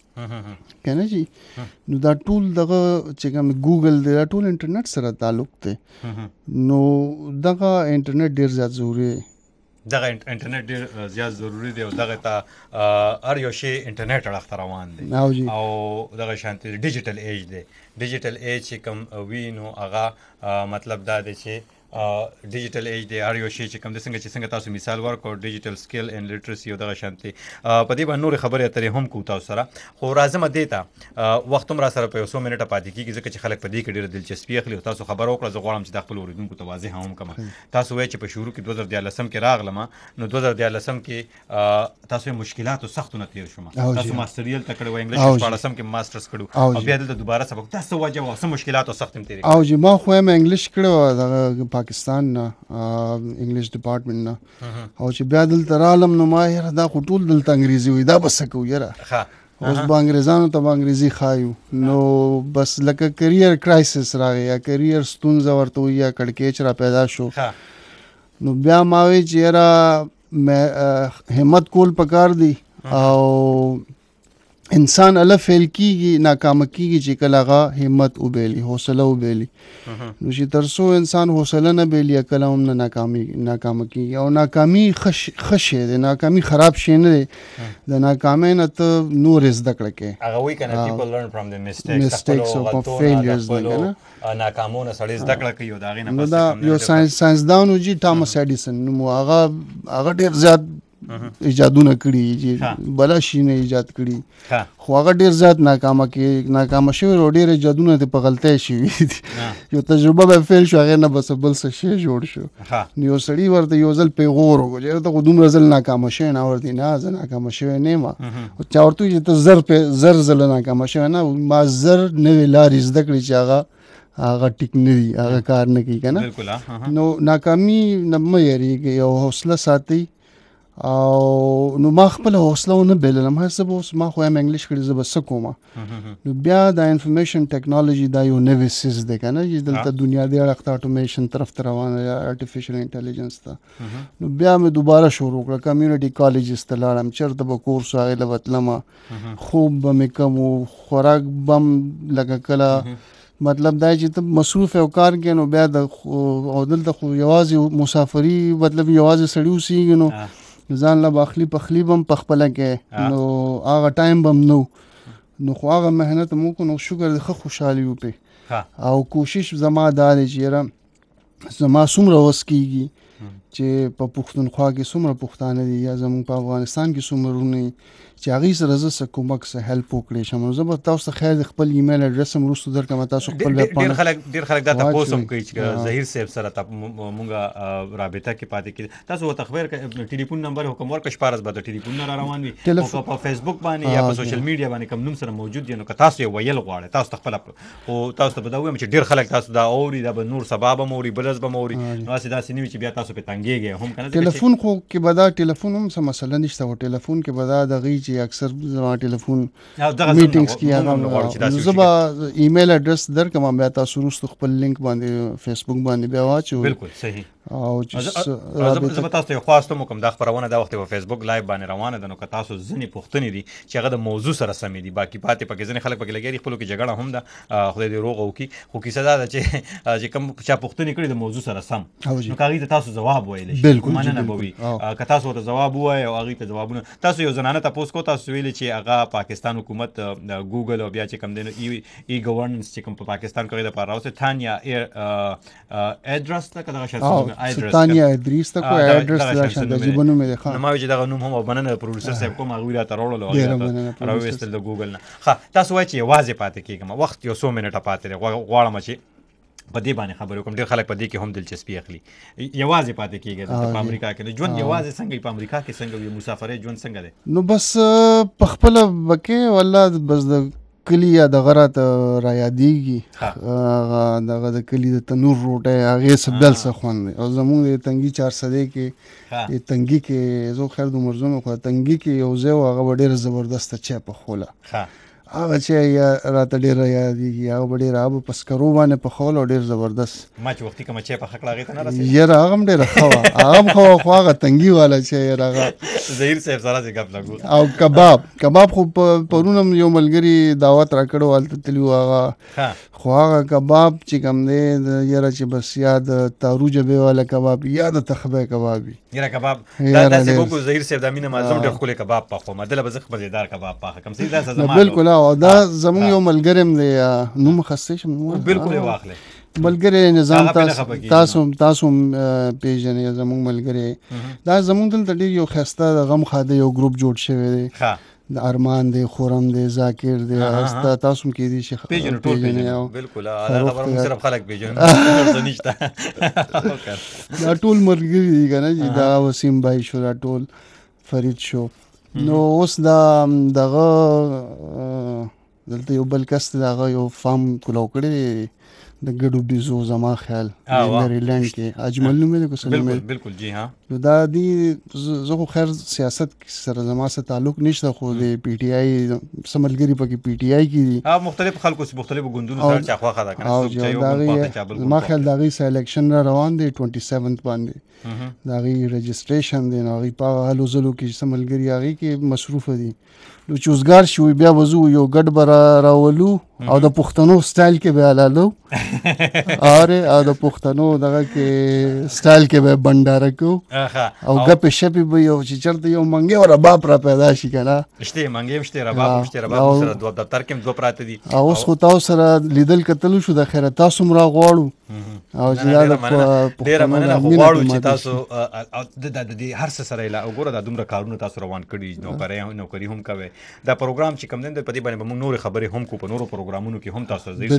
که نه جي نو دا ټول دغه چې کوم ګوګل دی دا ټول انټرنیټ سره تعلق دی نو دغه انټرنیټ ډېر زیات ضروري دی دغه انټرنیټ ډېر زیات ضروري دی او دغه ته هر یو شی انټرنیټ اړخ ته روان دی او دغه شانتې ډیجیټل ایج دی ډیجیټل ایج چې کوم وي نو هغه مطلب دا دی چې ډیجیټل ایج دی هر یو شی چې کوم دی څنګه چې څنګه تاسو مثال ورکړو ډیجیټل سکل اینډ لټرسي او دغه شانتې په دې باندې نورې خبرې اترې هم کوو تاسو سره خو راځم دې ته وخت هم را سره په یو څو منټه پاتې کېږي ځکه چې خلک په دې کې ډېره دلچسپي اخلي او تاسو خبره وکړه زه غواړم چې د خپل اورېدونکو ته واضح هم کړم تاسو وایئ چې په شروع کې دوه زره دیارلسم کې راغلم نو دوه زره دیارلسم کې تاسو یې مشکلاتو سختو نه تېر شوم تاسو ماسټریل ته کړی و انګلیش په شپاړسم کې ماسټرز کړو او بیا دلته دوباره سبق تاسو وجه و څه مشکلات او سخت هم تېرې او جي ما خو هم انګلیش کړی و دغه پاکستان نه انګلیش ډپارټمنټ نه او چې بیا دلته رالم نو ما یاره دا خو ټول دلته انګریزي وي دا به څه کوو یاره اوس به انګریزانو ته به انګریزي ښایو نو بس لکه کریر کرایسس راغی یا کریر ستونزه ورته وي یا کړکېچ را پیدا شو نو بیا ما وایي چې یاره همت کول پکار دی او انسان الله فیل کیږي ناکام کیږي چې کله هغه همت وبېلي حوصله وبېلي نو چې تر څو انسان حوصله نه بېلي کله هم نه ناکامي ناکام کیږي او ناکامي خش خشه دی ناکامي خراب شي نه دی د ناکامۍ نه ته نور زده کړه کې هغه وی کنه people learn from the mistakes mistakes او failures نه کنه ناکامونه سړی زده کړه کوي او دا غي نه پس دا یو ساينس ساينسدان جی ټامس اډیسن نو هغه هغه ډیر زیات ایجادونه کړي چې بلا شي نه ایجاد کړي خو هغه ډیر زیات ناکامه کې ناکامه شوی او ډیر ایجادونه ته په غلطۍ شي یو تجربه به فیل شو هغه نه بس بل څه شي جوړ شو نو یو سړی ورته یو ځل پیغور وکړي ته دومره ځل ناکامه شوی نه ورته نه ځل ناکامه شوی نه ما او چا ورته چې ته زر په زر ځل ناکامه شوی نه ما زر نه لارې زده کړې چې هغه هغه ټیک نه دی هغه کار نه کوي کنه بالکل نو ناکامي نه مې یریږي او حوصله ساتي او نو ما خپل حوصله نه بللم هر څه اوس ما خو هم انګلیش کړی زه بس کومه نو بیا د انفارمیشن ټیکنالوژي دا یو نوې سیز ده کنه چې دلته دنیا دی اړخ اټومیشن طرف ته روانه یا ارتفیشل انټيليجنس ته نو بیا مې دوباره شروع کړ کمیونټي کالجز ته لاړم چرته به کورس هغه لوتلم خوب به مې کوم خوراک بم لګه کله مطلب دا چې ته مصروف او کار کې نو بیا د او دلته خو یوازې مسافری مطلب یوازې سړی اوسېږي نو ځان لا باخلی پخلی بم پخپله کې نو هغه ټایم بم نو نو خو هغه مهنت مو کو نو شکر د خو خوشحالي وپې او کوشش زما دا دی چې زما څومره وس کېږي چې په پښتونخوا کې څومره پښتانه دي یا زموږ په افغانستان کې څومره ورونه چې هغې سره زه څه کومک څه هیلپ وکړی شم نو زه به تاسو ته خیر د خپل ایمیل اډرس هم وروسته درکړم تاسو خپل ډېر خلک ډېر خلک دا تپوس هم کوي چې ظهیر صاحب سره مونږ رابطه کې پاتې کېږي تاسو ورته خبر ټلیفون نمبر حکم ورکړه شپاړس به د ټلیفون نه را روان وي او په فیسبوک باندې یا په سوشل میډیا باندې کوم نوم سره موجود دي نو که تاسو یې ویل غواړئ تاسو خپل او تاسو ته به دا وایم چې ډېر خلک تاسو دا اوري دا به نور سبا به موري بلز به موري نو هسې داسې نه وي چې بیا تاسو په تنګېږئ هم کنه ټلیفون خو کې به دا ټلیفون هم څه مسله نشته او ټلیفون کې به دا دغې چې اکثر زما ټلیفون میټینګز کې هغه زه به ایمیل اډرس درکړم بیا تاسو وروسته خپل لینک باندې فیسبوک باندې بیا واچو بالکل صحیح او چې زه تاسو ته خواستم کوم دا خبرونه دا وخت په فیسبوک لایو باندې روانه ده نو که تاسو ځنې پوښتنې دي چې هغه د موضوع سره سمې دي باقي پاتې پکې ځینې خلک پکې لګیا دي خپلو کې جګړه هم ده خدای دې روغ وکړي خو کیسه دا ده چې چې کوم چا پوښتنې کړي د موضوع سره سم نو که هغې ته تاسو ځواب ویلی شي مننه به وي که تاسو ورته ځواب ووایئ او هغې ته ځوابونه تاسو یو زنانه تپوس کو تاسو ویلي چې هغه پاکستان حکومت ګوګل او بیا چې کوم دی نو ای ګورننس چې کوم په پاکستان کې هغې دپاره راوستې تانیا ایډرس ته که دغه شرط تانیا ادریس ته کو ایډرس دا شان د جیبونو مې ښه نو ما وی چې دغه نوم هم مننه پروډوسر صاحب کوم هغه راته راوړل او راوېستل د ګوګل نه ښه تاسو وایئ چې یوازې پاتې کېږم وخت یو څو منټه پاتې دی غواړم چې په دې باندې خبرې وکړم ډېر خلک په دې کې هم دلچسپي اخلي یوازې پاتې کېږي په امریکا کې ژوند یوازې څنګه په امریکا کې څنګه وي مسافرۍ ژوند څنګه دی نو بس په خپله بکې والله بس د کلی یا دغه راته را یادېږي دغه د کلي د تنور روټۍ هغې څه بل څه خوند دی او زمونږ د تنګي چارسدې کې تنګي کې زه خیر د عمر زوم خو تنګي کې یو ځای و هغه به ډېره زبردسته چای پخوله هغه چې راته ډېره یادېږي هغه به ډېره هغه به په سکرو باندې پخول او ډېر زبردست ما چې وختي کومه چای پخه کړه هغې ته نه رسېږي یاره هغه هم ډېره ښه وه هغه هم ښه وه خو هغه تنګي والا چای یاره هغه ظهیر صاحب سره چې ګپ لګو او کباب کباب خو پرون هم یو ملګري دعوت را کړی و هلته تلي و هغه خو هغه کباب چې کوم دی یاره چې بس یا د تارو جبې والا کباب یا د تخبی کباب وي یاره کباب دا داسې وکړو ظهیر صاحب دا مینه ما زه هم ډېر ښکلی کباب پخوم دله به زه مزېدار کباب پاخه کړم صحیح داسې زما بالکل او دا زمونږ یو ملګری هم دی نوم خسته شم بالکل یې واخلئ ملګری نظام تاسو تاسو هم پېژنئ زمونږ ملګری دا زمونږ دلته ډېر یو ښایسته د غم خاده یو ګروپ جوړ شوی دی د ارمان دی خورم دی ذاکر دی هسته تاسو هم کېدی شي پېژنو ټول پېژنو بالکل دا خبره موږ صرف خلک پېژنو څه نشته دا ټول ملګري دي که نه چې دا وسیم بای شو دا ټول فرید شو نو اوس دا دغه دلته یو بل کس دی هغه یو فارم کولو کړی د ګډو بیزو زما خیال میریلینډ کې اجمل نوم دی که بالکل بالکل جی ها نو دا دی زه خو خیر سیاست سره زما سره تعلق نشته خو د پی ټي آی څه ملګري پکې پی ټي آی کې دي مختلف خلکو مختلفو ګوندونو سره چا خواخه ده کنه زما خیال د هغې څه الیکشن را روان دی ټوینټي سیونت باندې د هغې رجسټریشن دی نو هغې په هغه هلو ځلو کې چې څه ملګري هغې کې مصروفه دي نو چې اوسګار شي بیا وزو یو ګډ به را راولو او د پښتنو سټایل کې به حلالو اره او د پښتنو دغه کې سټایل کې به بنداره کو او ګپې شپې به یو چې چرته یو منګې او رباب را پیدا شي که نه شته منګې هم شته رباب هم شته رباب سره دوه دفتر کې هم دوه پراته دي او اوس خو تاسو سره لیدل کتلو شو د خیره تاسو هم راغواړو او چې دا د ډېره مننه خو غواړو چې تاسو د دې هر څه سره له وګوره دا دومره کارونه تاسو روان کړي نوکري نوکري هم کوي دا پروګرام چې کوم دین په دې باندې موږ نور خبرې هم کو په نورو پروګرامونو کې هم تاسو زی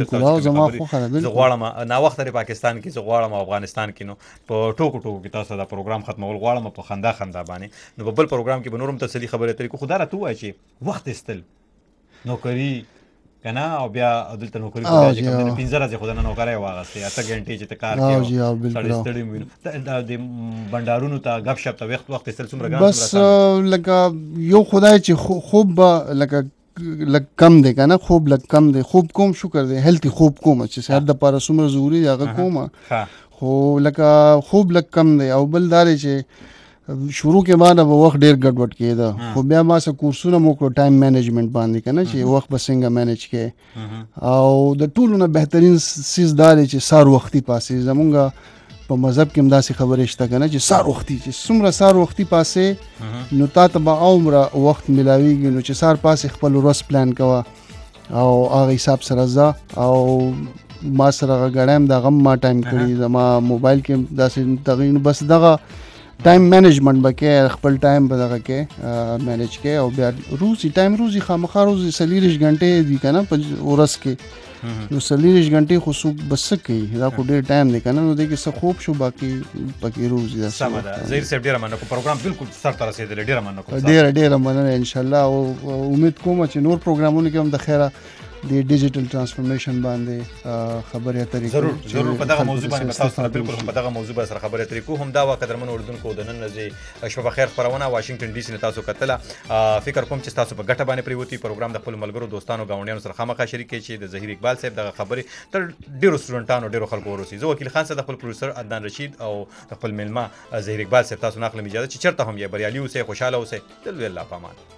څه زه غواړم نه وخت لري پاکستان کې زه غواړم افغانستان کې نو په ټوکو ټوکو کې تاسو دا پروګرام ختمول غواړم په خندا خندا باندې نو په بل پروګرام کې به نورم تسلی خبرې ترې کو خدا راته وایي چې وخت استل نوکری کنه او بیا دلته نوکری کوي چې کوم نه پنځه ورځې خو نه نوکرای واغسته اته غنټې چې ته کار کوي سړی ستړی وي د بندارونو ته غب شپ ته وخت وخت استل څومره ګران بس لکه یو خدای چې خوب لکه لک کم دی کنه خوب لک کم دی خوب کوم شکر دی هیلتي خوب کوم چې صحت د پاره څومره ضروری دی هغه کومه خو لکه خوب لک کم دی او بل دار چې شروع کې باندې به وخت ډیر ګډوډ کېده خو بیا ما سه کورسونه مو کړو ټایم مینجمنت باندې کنه چې وخت به څنګه مینج کې او د ټولو نه بهترین سیز دار چې سار وختي پاسې زمونږ په مذهب کې هم داسې خبرې شته کنه چې سار وختي چې څومره سار وختي پاسې نو تا ته به عمره وخت ملاویږي نو چې سار پاسې خپل ورځ پلان کوه او هغه حساب سره ځه او ما سره غړم د غم ما ټایم کړی زما موبایل کې داسې تغیر بس دغه ټایم مینجمنت بکې خپل ټایم به دغه کې مینج کې او بیا روزي ټایم روزي خامخا روزي سلیریش غنټې دي کنه په ورځ کې نو سلیریش غنټې خو څوک بس کوي دا خو ډېر ټایم دی کنه نو دې کې څه خوب شو باقي پکې روزي دا سم ده زهیر صاحب ډېره مننه کوم پروګرام بالکل سر ته رسېدلی ډېره مننه کوم ډېره ډېره مننه ان شاء الله او امید کوم چې نور پروګرامونو کې هم د خیره د ډیجیټل ترانسفورمیشن باندې خبرې اترې ضرور ضرور په دغه موضوع باندې تاسو سره بالکل په دغه موضوع باندې سره خبرې اترې کوو هم دا وا قدرمن اردوونکو د نن ورځې شپه بخیر خبرونه واشنگټن ډي سي نه تاسو کتله فکر کوم چې تاسو په ګټه باندې پریوتی پروګرام د خپل ملګرو دوستانو گاونډیانو سره خامخا شریک کړئ چې د ظهیر اقبال صاحب دغه خبرې تر ډیرو سټوډنټانو ډیرو خلکو ورسي زه وکیل خان صاحب د خپل پروډوسر عدنان رشید او د خپل میلمه ظهیر اقبال صاحب تاسو نه اخلم اجازه چې چرته هم یې بریالي اوسئ خوشاله اوسئ دل الله پامان